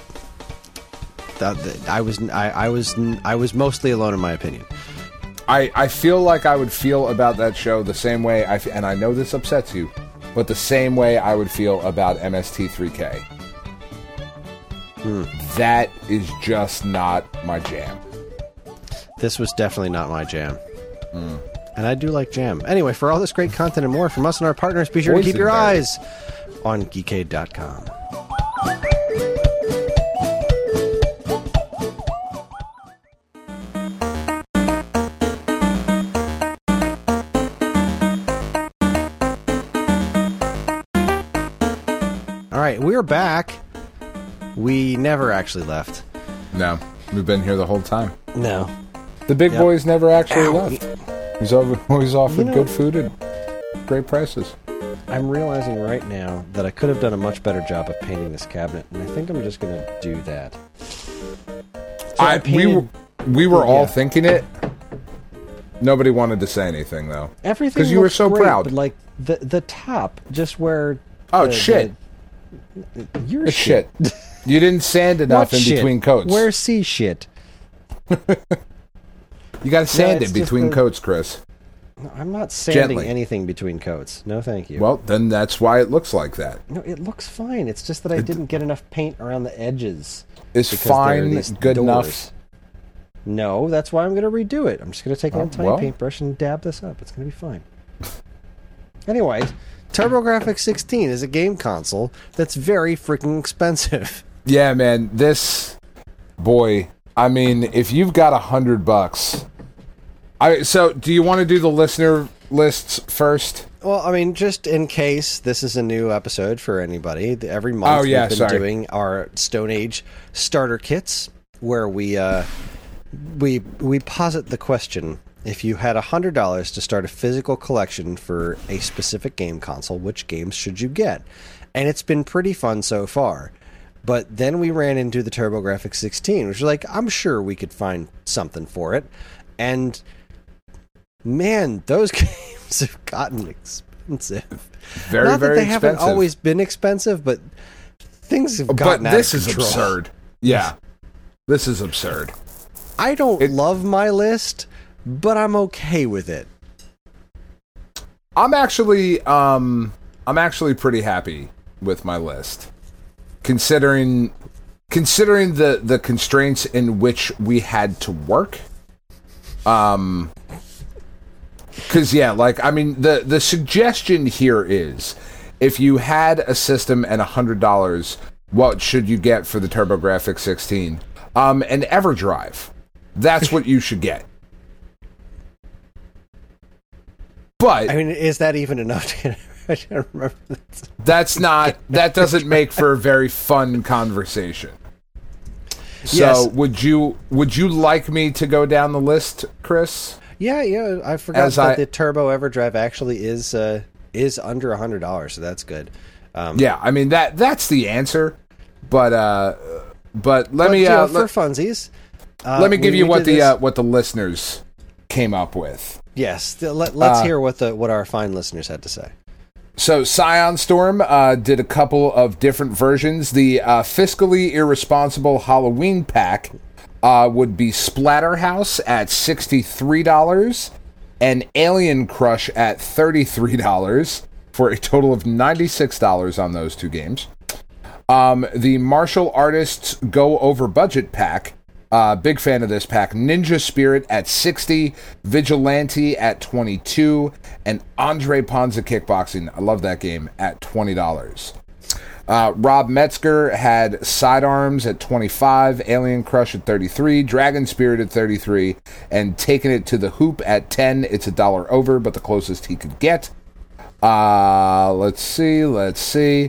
I was I, I was I was mostly alone in my opinion. I, I feel like I would feel about that show the same way, I f- and I know this upsets you, but the same way I would feel about M S T three K. Hmm. That is just not my jam. This was definitely not my jam. Mm. And I do like jam. Anyway, for all this great content and more from us and our partners, be sure to keep your eyes on geekade dot com. All right, we're back. We never actually left. No, we've been here the whole time. No. The big Yep. boys never actually Ow. left. He's over, always offered You know- good food at great prices. I'm realizing right now that I could have done a much better job of painting this cabinet, and I think I'm just going to do that. So I, we painted- were, we were all Yeah. thinking it. Nobody wanted to say anything, though. Everything 'Cause you were looks so great, proud. But like the the top, just where Oh, the, shit. the, your It's shit. shit. You didn't sand enough What in shit? between coats. Where's C shit? You got to sand it's it just between the- coats, Chris. No, I'm not sanding Gently. anything between coats. No, thank you. Well, then that's why it looks like that. no, it looks fine. It's just that I didn't get enough paint around the edges. Is because there are fine these good doors. enough? No, that's why I'm going to redo it. I'm just going to take an Oh, old tiny well. paintbrush and dab this up. It's going to be fine. Anyway, TurboGrafx sixteen is a game console that's very freaking expensive. Yeah, man. This boy. I mean, if you've got a hundred bucks, I. So, do you want to do the listener lists first? Well, I mean, just in case this is a new episode for anybody, the- every month Oh, yeah, we've been sorry. doing our Stone Age starter kits, where we uh, we we posit the question: if you had a hundred dollars to start a physical collection for a specific game console, which games should you get? And it's been pretty fun so far. But then we ran into the TurboGrafx sixteen, which was like, I'm sure we could find something for it. And man, those games have gotten expensive. Very, Not very that they expensive. haven't always been expensive, but things have But gotten out this of is control. absurd. Yeah, this is absurd. I don't It- love my list, but I'm okay with it. I'm actually, um, I'm actually pretty happy with my list, considering, considering the the constraints in which we had to work. Um, because yeah, like I mean, the the suggestion here is, if you had a system and a hundred dollars, what should you get for the TurboGrafx sixteen? Um, an EverDrive. That's what you should get. But I mean, is that even enough to I don't remember that. that's not that doesn't make for a very fun conversation. So Yes. would you would you like me to go down the list, Chris? Yeah, yeah, I forgot As that I- the Turbo EverDrive actually is uh, is under a hundred dollars, so that's good. Um, Yeah, I mean that that's the answer. But uh but let but, me you know, uh, for let, funsies. Uh, let me give we- you we what did the this- uh, what the listeners came up with. yes. th- Let, let's uh, hear what the what our fine listeners had to say. So Scion Storm uh, did a couple of different versions. The uh, fiscally irresponsible Halloween pack uh, would be Splatterhouse at sixty-three dollars and Alien Crush at thirty-three dollars for a total of ninety-six dollars on those two games. Um, the Martial Artists Go Over Budget pack. Uh, big fan of this pack. Ninja Spirit at sixty, Vigilante at twenty-two, and Andre Ponza Kickboxing, I love that game, at twenty dollars. Uh, Rob Metzger had Sidearms at twenty-five, Alien Crush at thirty-three, Dragon Spirit at thirty-three, and Taking It to the Hoop at ten. It's a dollar over, but the closest he could get. Uh, let's see, let's see.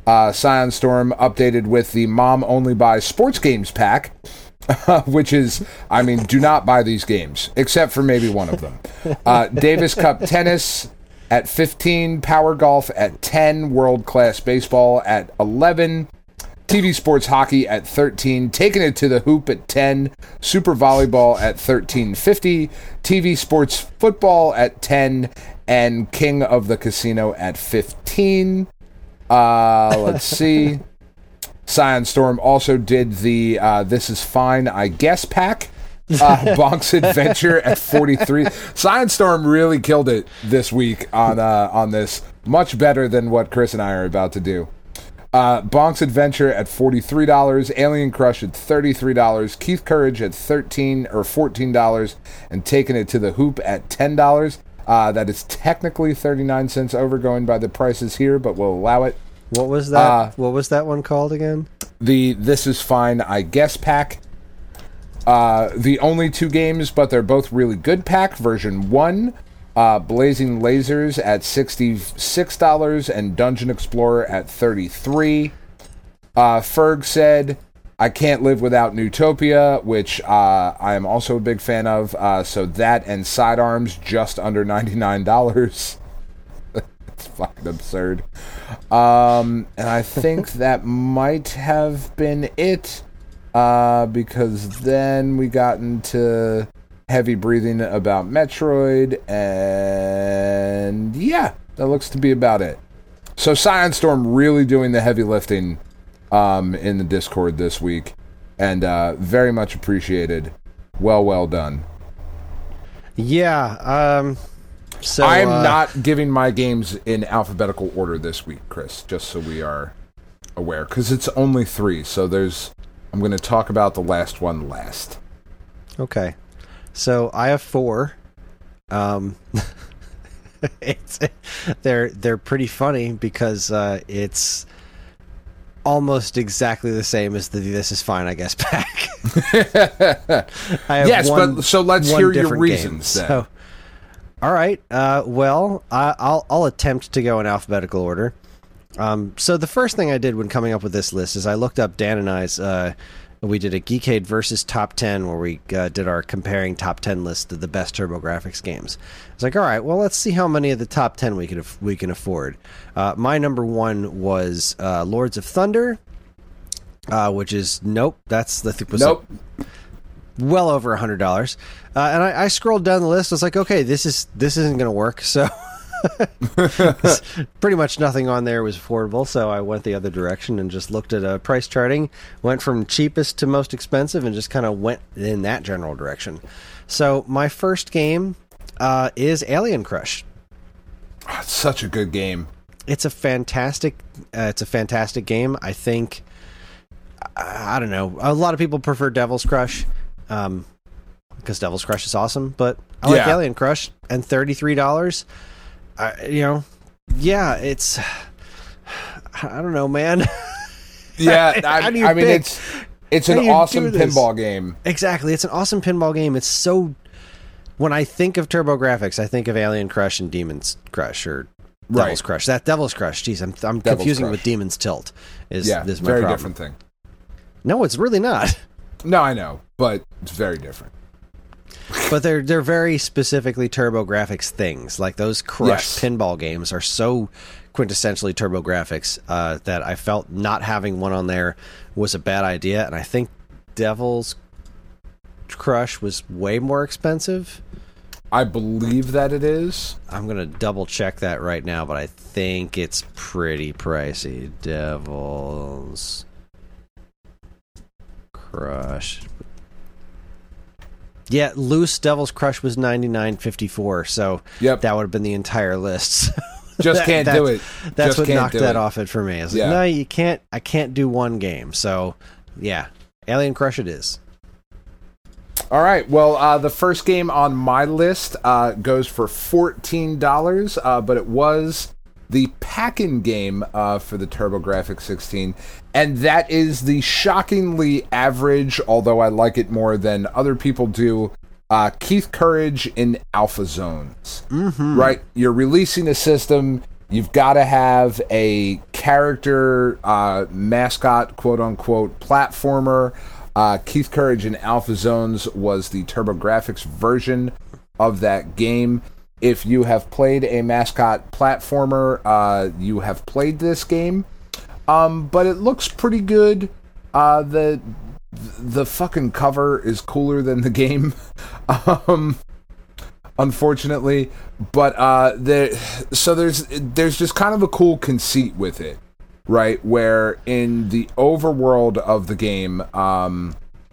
Uh, Scion Storm updated with the Mom Only Buys Sports Games pack, which is, I mean, do not buy these games, except for maybe one of them. Uh, Davis Cup Tennis at fifteen, Power Golf at ten, World Class Baseball at eleven, T V Sports Hockey at thirteen, Taking It to the Hoop at ten, Super Volleyball at thirteen fifty, T V Sports Football at ten, and King of the Casino at fifteen. Uh, let's see. Scion Storm also did the uh, This Is Fine, I Guess pack. Uh, Bonk's Adventure at forty-three. Scion Storm really killed it this week on uh, on this. Much better than what Chris and I are about to do. Uh, Bonk's Adventure at forty-three dollars. Alien Crush at thirty-three dollars. Keith Courage at thirteen dollars or fourteen dollars. And Taking It to the Hoop at ten dollars. Uh, that is technically thirty-nine cents over going by the prices here, but we'll allow it. What was that? Uh, what was that one called again? The This Is Fine, I Guess pack. Uh, the only two games, but they're both really good pack. Version one, uh, Blazing Lasers at sixty-six dollars and Dungeon Explorer at thirty-three dollars. Uh, Ferg said, I Can't Live Without Newtopia, which uh, I am also a big fan of. Uh, so that and Sidearms just under ninety-nine dollars. It's fucking absurd. Um, and I think that might have been it. Uh, because then we got into heavy breathing about Metroid, and yeah, that looks to be about it. So Scion Storm really doing the heavy lifting um, in the Discord this week, and uh, very much appreciated. Well, well done. Yeah, um... So, I'm uh, not giving my games in alphabetical order this week, Chris, just so we are aware, because it's only three, so there's... I'm going to talk about the last one last. Okay. So I have four. Um, it's they're they're pretty funny because uh, it's almost exactly the same as the This Is Fine, I Guess pack. I have yes, one, but so let's hear your reasons game, then. So, all right. Uh, well, I, I'll I'll attempt to go in alphabetical order. Um, so the first thing I did when coming up with this list is I looked up Dan and I's, uh, we did a Geekade versus Top ten where we uh, did our comparing top ten list of the best TurboGrafx games. It's like, all right, well, let's see how many of the top ten we can, af- we can afford. Uh, my number one was uh, Lords of Thunder, uh, which is, nope, that's the... Th- was nope. Like well over one hundred dollars. Uh, and I, I scrolled down the list. I was like, okay, this is this isn't going to work, so... Pretty much nothing on there was affordable, so I went the other direction and just looked at uh, price charting, went from cheapest to most expensive, and just kind of went in that general direction. So my first game uh, is Alien Crush. Oh, it's such a good game. It's a fantastic. Uh, it's a fantastic game. I think. I, I don't know. A lot of people prefer Devil's Crush, um, because Devil's Crush is awesome. But I like Yeah. Alien Crush, and thirty-three dollars. I, you know, yeah, it's. I don't know, man. Yeah, I, How do you I mean pick? it's it's How an do you awesome do this? pinball game. Exactly, it's an awesome pinball game. It's so. When I think of TurboGrafx, I think of Alien Crush and Demon's Crush or Devil's Right. Crush. That Devil's Crush. Jeez, I'm I'm Devil's confusing Crush. with Demon's Tilt. Is Yeah, this my very problem? different thing. No, it's really not. No, I know, but it's very different. But they're they're very specifically TurboGrafx things. Like those Crush Yes. pinball games are so quintessentially TurboGrafx uh, that I felt not having one on there was a bad idea. And I think Devil's Crush was way more expensive. I believe that it is. I'm gonna double check that right now, but I think it's pretty pricey. Devil's Crush. Yeah, loose Devil's Crush was ninety-nine fifty-four, so Yep. that would have been the entire list. Just That- can't that's- do it. That's Just what can't knocked do that it. off it for me. I was Yeah. like, no, you can't. I can't do one game. So, yeah, Alien Crush it is. All right. Well, uh, the first game on my list uh, goes for fourteen dollars, uh, but it was the pack-in game uh, for the TurboGrafx sixteen, and that is the shockingly average, although I like it more than other people do, uh, Keith Courage in Alpha Zones. Mm-hmm. Right? You're releasing a system. You've got to have a character uh, mascot, quote unquote, platformer. Uh, Keith Courage in Alpha Zones was the TurboGrafx version of that game. If you have played a mascot platformer, uh, you have played this game. Um, but it looks pretty good. Uh, the the fucking cover is cooler than the game, um, unfortunately. But uh, the so there's there's just kind of a cool conceit with it, right? Where in the overworld of the game, um,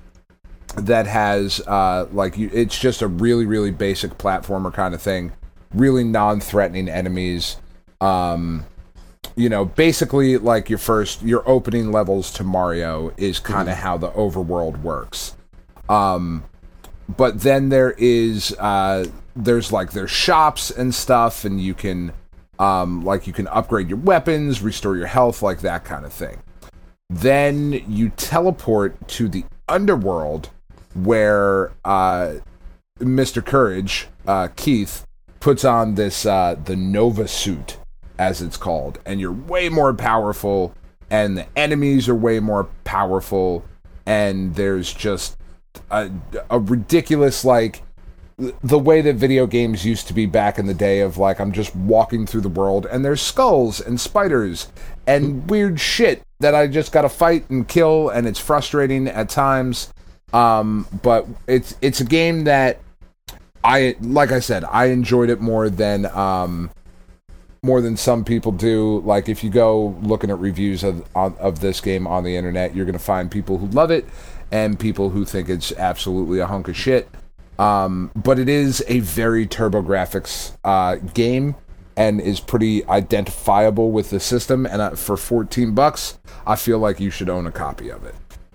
that has uh, like you, it's just a really really basic platformer kind of thing, really non-threatening enemies. Um, You know, basically, like your first, your opening levels to Mario is kind of mm-hmm. how the overworld works. Um, but then there is, uh, there's like there's shops and stuff, and you can, um, like you can upgrade your weapons, restore your health, like that kind of thing. Then you teleport to the underworld, where uh, Mister Courage, uh, Keith, puts on this uh, the Nova suit, as it's called, and you're way more powerful, and the enemies are way more powerful, and there's just a, a ridiculous, like, the way that video games used to be back in the day of, like, I'm just walking through the world, and there's skulls and spiders and weird shit that I just gotta fight and kill, and it's frustrating at times, um, but it's, it's a game that I, like I said, I enjoyed it more than, um... more than some people do. Like, if you go looking at reviews of of this game on the internet, you're going to find people who love it and people who think it's absolutely a hunk of shit. Um, but it is a very TurboGrafx uh, game and is pretty identifiable with the system. And uh, for fourteen bucks, I feel like you should own a copy of it.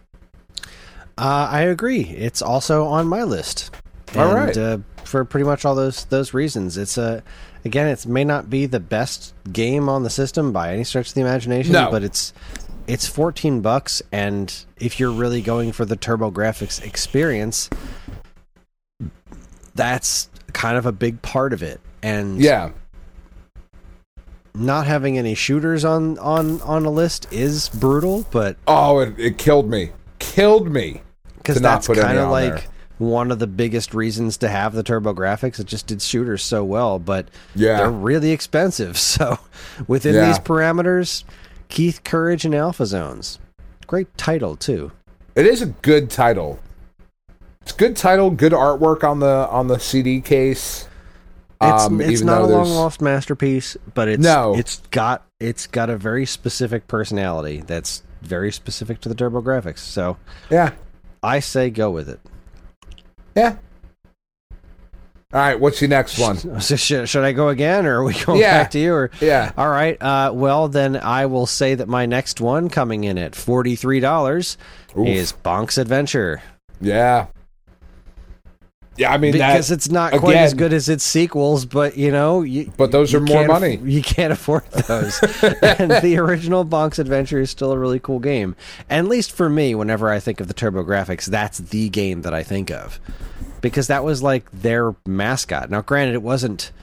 Uh, I agree. It's also on my list. All and, right. Uh, for pretty much all those those reasons, it's a again, it may not be the best game on the system by any stretch of the imagination, no. but it's it's fourteen bucks, and if you're really going for the TurboGrafx experience, that's kind of a big part of it. And yeah, not having any shooters on on on a list is brutal, but oh, it, it killed me, killed me because that's kind of like. There. One of the biggest reasons to have the TurboGrafx. It just did shooters so well, but yeah. they're really expensive. So within yeah. these parameters, Keith Courage and Alpha Zones. Great title, too. It is a good title. It's a good title, good artwork on the on the C D case. It's, um, it's even not a there's... long lost masterpiece, but it's no. it's got it's got a very specific personality that's very specific to the TurboGrafx. So yeah, I say go with it. Yeah. All right, what's your next one? Should, should I go again, or are we going yeah. back to you? Or yeah. All right. Uh, well, then I will say that my next one, coming in at forty-three dollars, is Bonk's Adventure. Yeah. Yeah, I mean, because that, it's not again, quite as good as its sequels, but you know, you, but those are more money. Aff- you can't afford those. And the original Bonk's Adventure is still a really cool game. And at least for me, whenever I think of the TurboGrafx, that's the game that I think of, because that was like their mascot. Now, granted, it wasn't.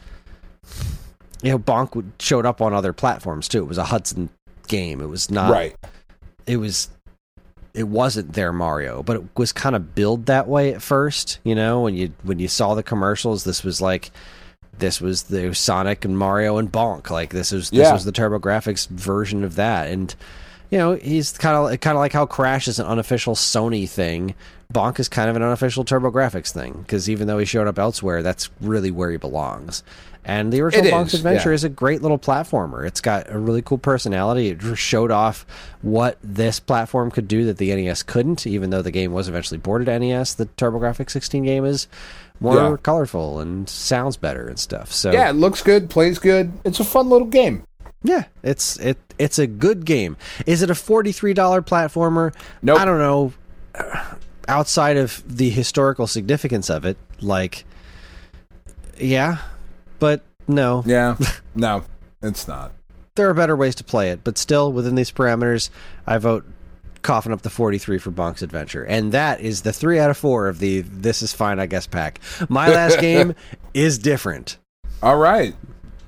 You know, Bonk showed up on other platforms too. It was a Hudson game. It was not right. It was. It wasn't their Mario, but it was kind of billed that way at first. You know, when you when you saw the commercials, this was like this was the Sonic and Mario and Bonk. Like this was this yeah. was the TurboGrafx version of that. And you know, he's kind of kind of like how Crash is an unofficial Sony thing. Bonk is kind of an unofficial TurboGrafx thing, because even though he showed up elsewhere, that's really where he belongs. And the original it Bonk's is, Adventure yeah. is a great little platformer. It's got a really cool personality. It just showed off what this platform could do that the N E S couldn't, even though the game was eventually ported to N E S. The TurboGrafx sixteen game is more yeah. colorful and sounds better and stuff. So yeah, it looks good, plays good. It's a fun little game. Yeah, it's it it's a good game. Is it a forty-three dollars platformer? Nope. I don't know. Outside of the historical significance of it, like, yeah, but no. Yeah, no, it's not. There are better ways to play it, but still, within these parameters, I vote coughing up the forty-three for Bonk's Adventure. And that is the three out of four of the This Is Fine, I Guess pack. My last game is different. All right.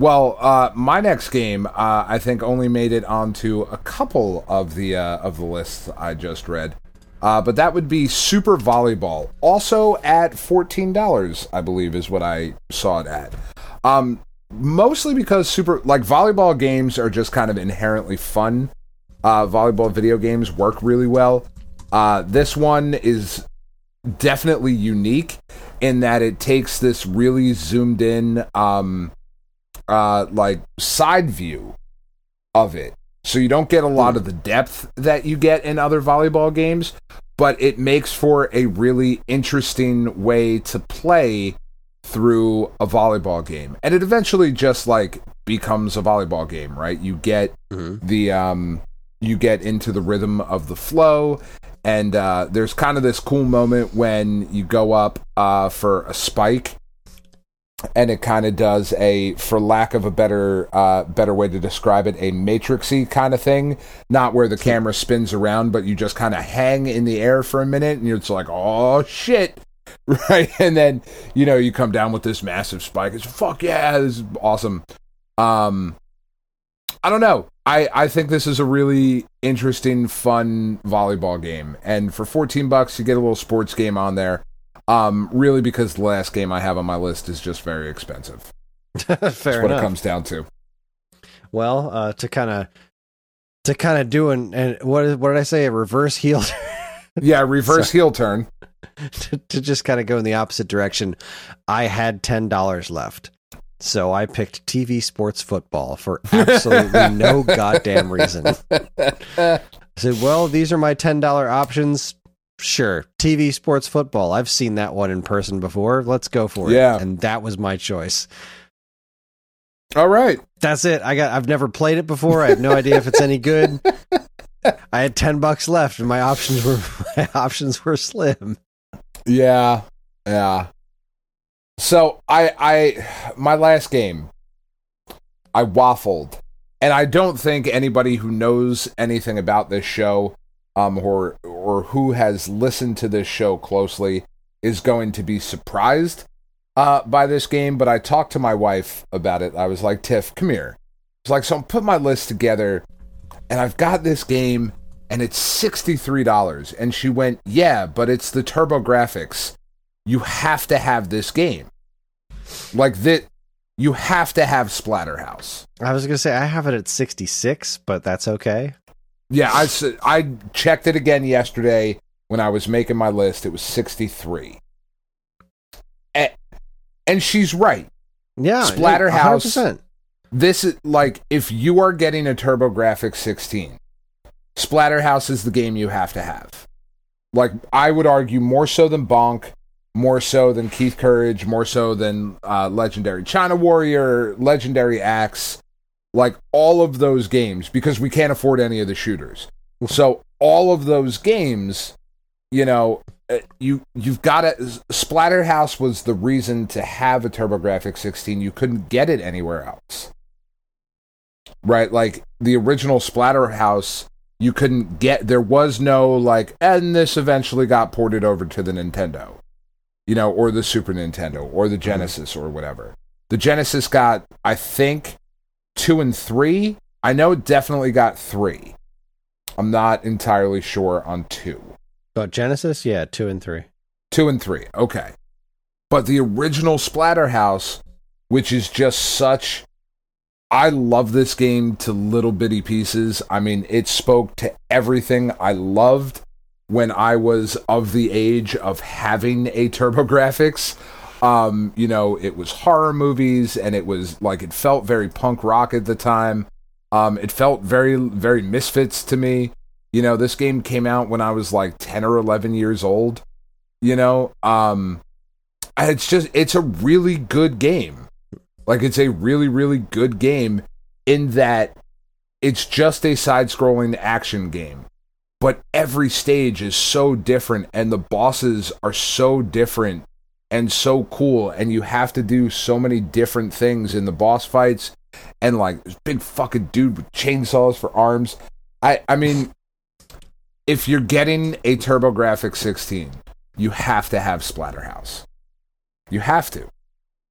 Well, uh, my next game, uh, I think, only made it onto a couple of the uh, of the lists I just read, uh, but that would be Super Volleyball, also at fourteen dollars, I believe, is what I saw it at. Um, mostly because super like volleyball games are just kind of inherently fun. Uh, volleyball video games work really well. Uh, this one is definitely unique in that it takes this really zoomed in. Um, Uh, like side view of it, so you don't get a lot of the depth that you get in other volleyball games, but it makes for a really interesting way to play through a volleyball game, and it eventually just like becomes a volleyball game, right? You get mm-hmm. the um, you get into the rhythm of the flow, and uh, there's kind of this cool moment when you go up uh, for a spike. And it kind of does a, for lack of a better uh, better way to describe it, a matrixy kind of thing. Not where the camera spins around, but you just kind of hang in the air for a minute, and you're just like, oh, shit. Right? And then, you know, you come down with this massive spike. It's, fuck yeah, this is awesome. Um, I don't know. I, I think this is a really interesting, fun volleyball game. And for fourteen bucks, you get a little sports game on there. Um, really, because the last game I have on my list is just very expensive. Fair That's what enough. it comes down to. Well, uh, to kind of to kind of do an and what is what did I say? A reverse heel. Yeah, reverse heel turn. to, to just kind of go in the opposite direction. I had ten dollars left, so I picked T V Sports Football for absolutely no goddamn reason. I said, "Well, these are my ten dollar options." Sure, T V Sports Football. I've seen that one in person before. Let's go for it. Yeah. And that was my choice. All right. That's it. I got I've never played it before. I have no idea if it's any good. I had ten bucks left and my options were my options were slim. Yeah. Yeah. So, I I my last game I waffled. And I don't think anybody who knows anything about this show um or or who has listened to this show closely is going to be surprised uh, by this game, but I talked to my wife about it. I was like, Tiff, come here. It's like, so I'm putting my list together, and I've got this game, and it's sixty-three dollars. And she went, yeah, but it's the TurboGrafx. You have to have this game. Like, that, you have to have Splatterhouse. I was going to say, I have it at sixty-six, but that's okay. Yeah, I, I checked it again yesterday when I was making my list. It was sixty-three. And, and she's right. Yeah, Splatterhouse. one hundred percent. This is like, if you are getting a TurboGrafx sixteen, Splatterhouse is the game you have to have. Like, I would argue more so than Bonk, more so than Keith Courage, more so than uh, Legendary China Warrior, Legendary Axe. Like, all of those games, because we can't afford any of the shooters. So, all of those games, you know, you, you've got to... Splatterhouse was the reason to have a TurboGrafx sixteen. You couldn't get it anywhere else. Right? Like, the original Splatterhouse, you couldn't get... There was no, like, and this eventually got ported over to the Nintendo. You know, or the Super Nintendo, or the Genesis, or whatever. The Genesis got, I think... Two and three? I know it definitely got three. I'm not entirely sure on two. But Genesis? Yeah, two and three. Two and three, okay. But the original Splatterhouse, which is just such... I love this game to little bitty pieces. I mean, it spoke to everything I loved when I was of the age of having a TurboGrafx. Um, you know, it was horror movies, and it was like, it felt very punk rock at the time. Um, it felt very, very Misfits to me. You know, this game came out when I was like ten or eleven years old. You know, um, it's just, it's a really good game. Like, it's a really, really good game in that it's just a side-scrolling action game. But every stage is so different, and the bosses are so different. And so cool, and you have to do so many different things in the boss fights, and like this big fucking dude with chainsaws for arms. I, I mean, if you're getting a TurboGrafx sixteen, you have to have Splatterhouse. You have to.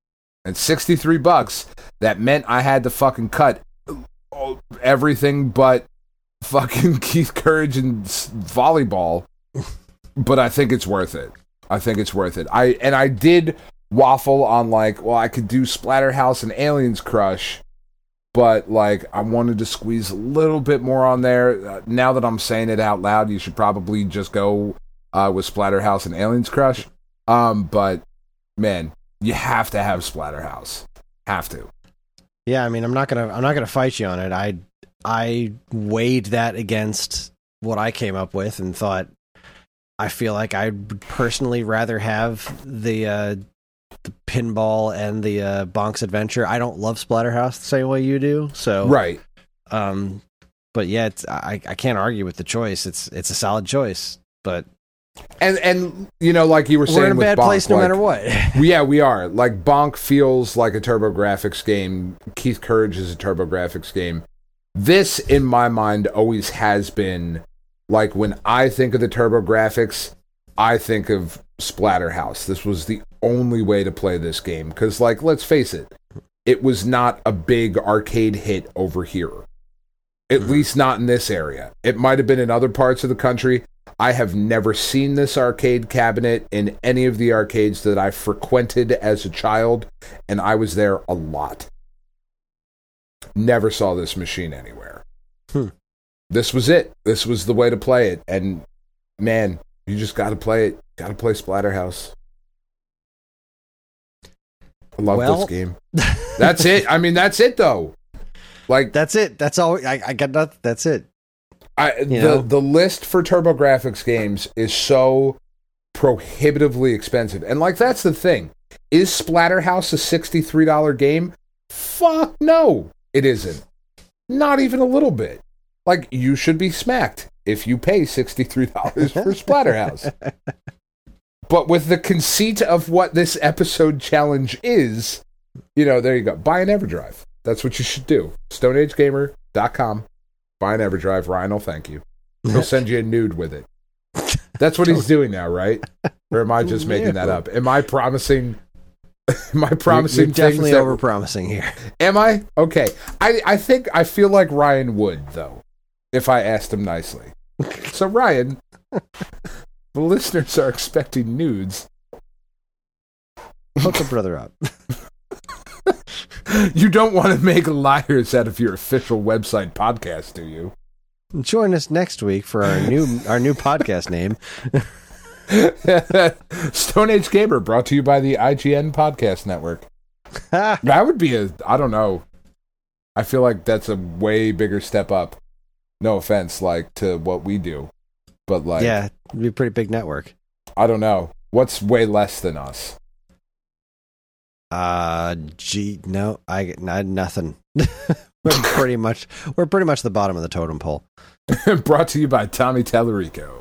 And sixty-three bucks, that meant I had to fucking cut everything but fucking Keith Courage and volleyball. But I think it's worth it. I think it's worth it. I and I did waffle on like, well, I could do Splatterhouse and Aliens Crush, but like I wanted to squeeze a little bit more on there. Uh, now that I'm saying it out loud, you should probably just go uh, with Splatterhouse and Aliens Crush. Um, but man, you have to have Splatterhouse. Have to. Yeah, I mean, I'm not gonna, I'm not gonna fight you on it. I, I weighed that against what I came up with and thought, I feel like I'd personally rather have the, uh, the pinball and the uh, Bonk's Adventure. I don't love Splatterhouse the same way you do, so right. Um, but yeah, it's, I, I can't argue with the choice. It's, it's a solid choice, but. And, and you know, like you were saying, we're in a with bad Bonk, place no like, matter what. Yeah, we are. Like, Bonk feels like a TurboGrafx game. Keith Courage is a TurboGrafx game. This, in my mind, always has been, like, when I think of the TurboGrafx, I think of Splatterhouse. This was the only way to play this game. Because, like, let's face it, it was not a big arcade hit over here. At mm-hmm. least not in this area. It might have been in other parts of the country. I have never seen this arcade cabinet in any of the arcades that I frequented as a child, and I was there a lot. Never saw this machine anywhere. Hmm. This was it. This was the way to play it, and man, you just got to play it. Got to play Splatterhouse. I love well, this game. That's it. I mean, that's it though. Like that's it. That's all. I, I got nothing. That's it. I, the know? the list for TurboGrafx games is so prohibitively expensive, and like that's the thing. Is Splatterhouse a sixty-three dollars game? Fuck no, it isn't. Not even a little bit. Like, you should be smacked if you pay sixty-three dollars for Splatterhouse. But with the conceit of what this episode challenge is, you know, there you go. Buy an Everdrive. That's what you should do. stone age gamer dot com. Buy an Everdrive. Ryan will thank you. He'll send you a nude with it. That's what he's doing now, right? Or am I just making that up? Am I promising? Am I promising? You're, you're definitely things that, over promising here. Am I? Okay. I, I think I feel like Ryan would though, if I asked him nicely. So Ryan, the listeners are expecting nudes. Hook a brother up. You don't want to make liars out of your official website podcast, do you? Join us next week for our new our new podcast name. Stone Age Gamer, brought to you by the I G N Podcast Network. That would be a, I don't know. I feel like that's a way bigger step up. No offense, like, to what we do. But, like... Yeah, it'd be a pretty big network. I don't know. What's way less than us? Uh, gee, no, I, I nothing. we're pretty much, we're pretty much the bottom of the totem pole. Brought to you by Tommy Tallarico.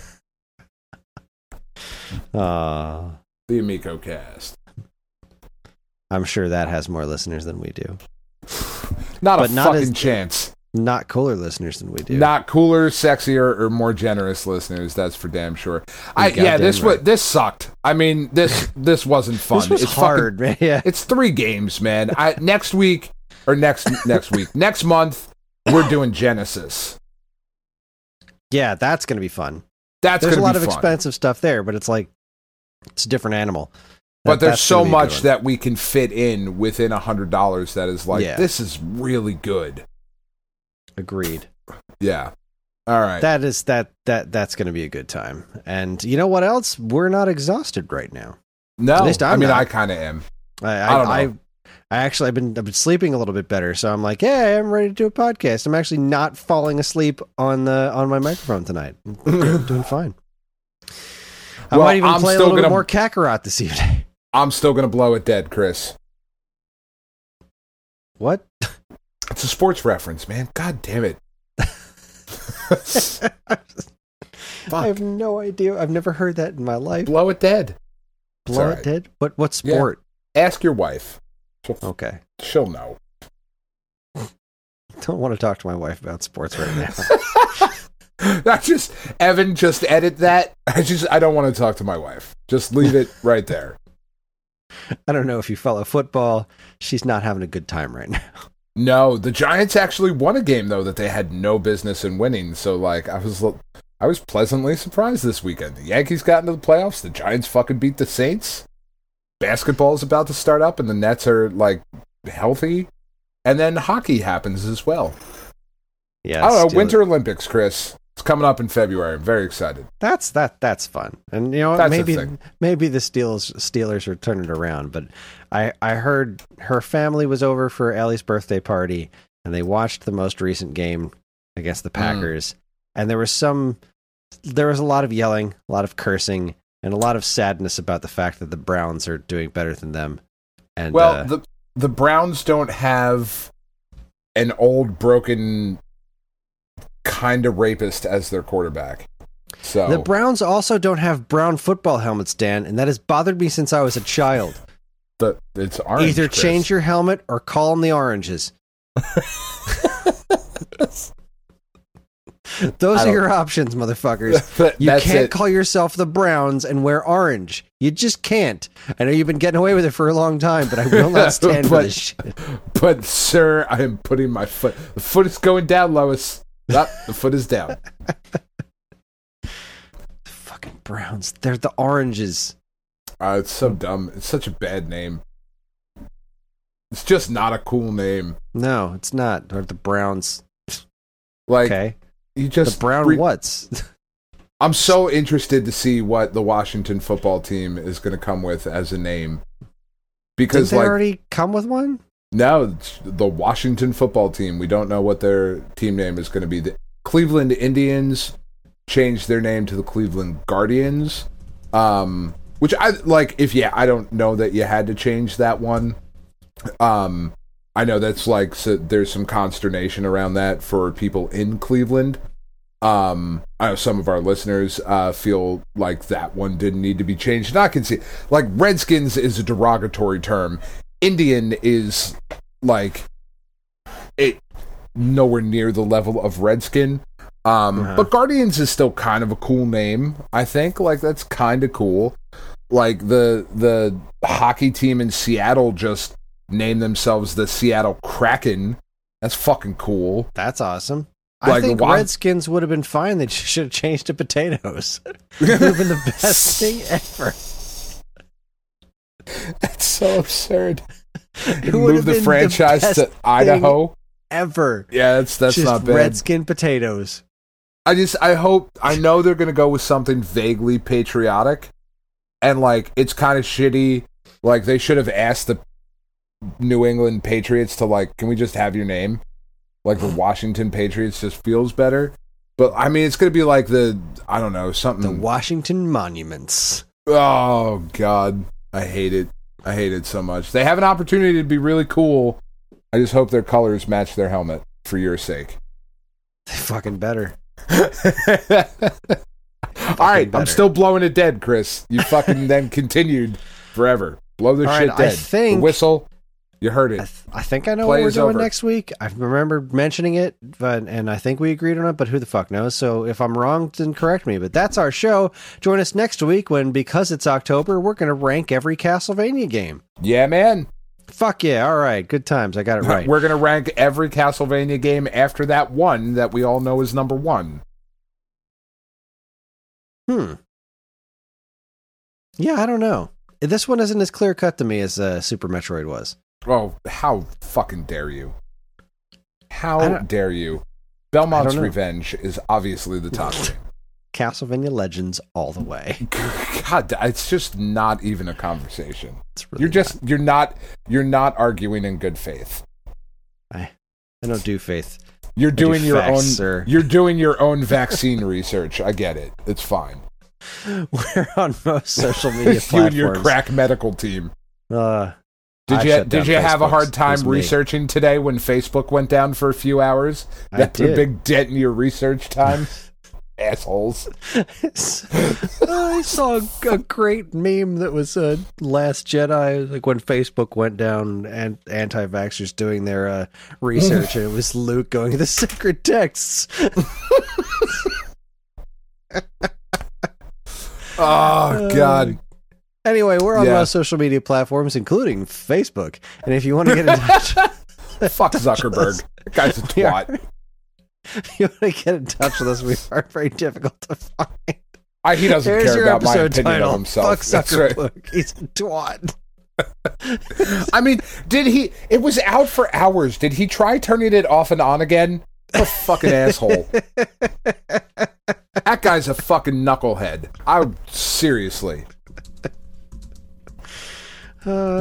Uh, the Amico Cast. I'm sure that has more listeners than we do. Not but a not fucking as, chance. Not cooler listeners than we do. Not cooler, sexier, or more generous listeners. That's for damn sure. I yeah, this right. was this sucked. I mean, this this wasn't fun. This was it's hard, fucking, man. Yeah. It's three games, man. I next week or next next week, next month, we're doing Genesis. Yeah, that's gonna be fun. That's there's a lot be of fun. expensive stuff there, but it's like it's a different animal. That, but there's so much that we can fit in within a hundred dollars. That is like, yeah. This is really good. Agreed. Yeah. All right. That is that that that's going to be a good time. And you know what else? We're not exhausted right now. No, At least I'm I mean not. I kind of am. I I, I, don't know. I I actually I've been I've been sleeping a little bit better, so I'm like, yeah, I'm ready to do a podcast. I'm actually not falling asleep on the on my microphone tonight. I'm doing fine. I well, might even I'm play a still little gonna, bit more Kakarot this evening. I'm still gonna blow it dead, Chris. What? It's a sports reference, man. God damn it. I have no idea. I've never heard that in my life. Blow it dead. Blow it right. dead? What what sport? Yeah. Ask your wife. She'll, okay. She'll know. I don't want to talk to my wife about sports right now. I just Evan, just edit that. I just I don't want to talk to my wife. Just leave it right there. I don't know if you follow football. She's not having a good time right now. No, the Giants actually won a game though that they had no business in winning. So like, I was I was pleasantly surprised this weekend. The Yankees got into the playoffs. The Giants fucking beat the Saints. Basketball is about to start up, and the Nets are like healthy. And then hockey happens as well. Yeah, I don't know. still- Winter Olympics, Chris. It's coming up in February. I'm very excited. That's that. That's fun, and you know what? That's the maybe thing. maybe the Steelers Steelers are turning it around. But I I heard her family was over for Ellie's birthday party, and they watched the most recent game against the Packers, and there was some there was a lot of yelling, a lot of cursing, and a lot of sadness about the fact that the Browns are doing better than them. And Well, uh, the the Browns don't have an old broken kind of rapist as their quarterback. So the Browns also don't have brown football helmets, Dan, and that has bothered me since I was a child. the it's orange. Either Chris. change your helmet or call them the Oranges. Those I are don't- your options, motherfuckers. But You that's can't it. call yourself the Browns and wear orange. You just can't. I know you've been getting away with it for a long time, but I will not stand for But- this shit. But sir, I am putting my foot. The foot is going down, Lois. Ah, the foot is down. Fucking Browns. They're the Oranges. Uh, it's so dumb. It's such a bad name. It's just not a cool name. No, it's not. They're the Browns. Like Okay. you The just Brown re- what's? I'm so interested to see what the Washington football team is going to come with as a name. Did Because they like already come with one? no, it's the Washington football team. We don't know what their team name is going to be. The Cleveland Indians changed their name to the Cleveland Guardians. Um, which I like. If yeah, I don't know that you had to change that one. Um, I know that's like so there's some consternation around that for people in Cleveland. Um, I know some of our listeners uh, feel like that one didn't need to be changed. And I can see, like, Redskins is a derogatory term. Indian is like it nowhere near the level of Redskin. Um, Uh-huh. But Guardians is still kind of a cool name. I think like that's kind of cool. Like the the hockey team in Seattle just named themselves the Seattle Kraken. That's fucking cool. That's awesome. Like I think the Wa- Redskins would have been fine. They should have changed to potatoes. It would have been the best thing ever. That's so absurd. It would Move have the been the franchise best to Idaho. Ever. Yeah, that's that's Just not bad. Redskin potatoes. I just I hope I know they're gonna go with something vaguely patriotic, and like it's kind of shitty. Like they should have asked the New England Patriots to like, can we just have your name? Like the Washington Patriots just feels better. But I mean, it's gonna be like the I don't know The something. Washington Monuments. Oh God, I hate it. I hate it so much. They have an opportunity to be really cool. I just hope their colors match their helmet for your sake. They fucking better. All right, better. I'm still blowing it dead, Chris. You fucking then continued forever. Blow the All shit right, I dead. think- the whistle. You heard it. I, th- I think I know Play what we're is doing over. next week. I remember mentioning it, but and I think we agreed on it, but who the fuck knows? So if I'm wrong, then correct me. But that's our show. Join us next week when, because it's October, we're going to rank every Castlevania game. Yeah, man. Fuck yeah. All right. Good times. I got it right. We're going to rank every Castlevania game after that one that we all know is number one. Hmm. Yeah, I don't know. This one isn't as clear cut to me as uh, Super Metroid was. Oh, how fucking dare you? I How don't- dare you? I Belmont's don't know. Revenge is obviously the top game. Castlevania Legends all the way. God, it's just not even a conversation. It's really You're just you're not you're not arguing in good faith. not. I, I don't do faith. You're do doing your facts, own sir. You're doing your own vaccine research. I get it. It's fine. We're on most social media you platforms. and your crack medical team. Uh, Did I you shut did down you have a Facebook. hard It time was me. researching today when Facebook went down for a few hours? I That put a did. big dent in your research time. Assholes. I saw a, a great meme that was uh, Last Jedi, like when Facebook went down and anti-vaxxers doing their uh, research, and it was Luke going, the sacred texts. Oh God. Anyway, we're on Yeah. most social media platforms, including Facebook. And if you want to get in touch, Fuck Zuckerberg. That guy's a twat. if you want to get in touch with us, we are very difficult to find. I, he doesn't There's care your about my episode opinion title. of himself. Fuck That's right. Zuckerberg. He's a twat. I mean, did he? It was out for hours. Did he try turning it off and on again? What a fucking asshole. That guy's a fucking knucklehead. I would, seriously. Uh,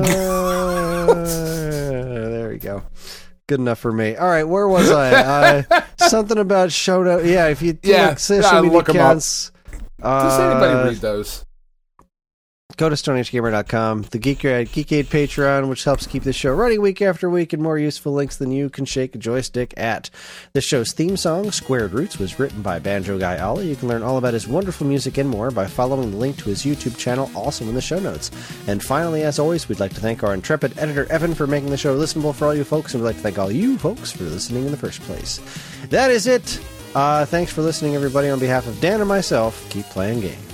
there we go. Good enough for me. All right, where was I? Uh, something about show note. Yeah, if you Yeah, look social yeah, media look 'em up. accounts. Does uh, anybody read those? Go to stone age gamer dot com, the Geek Geekade Patreon, which helps keep the show running week after week, and more useful links than you can shake a joystick at. This show's theme song, Squared Roots, was written by Banjo Guy Ollie. You can learn all about his wonderful music and more by following the link to his YouTube channel, also in the show notes. And finally, as always, we'd like to thank our intrepid editor, Evan, for making the show listenable for all you folks, and we'd like to thank all you folks for listening in the first place. That is it. Uh, thanks for listening, everybody. On behalf of Dan and myself, keep playing games.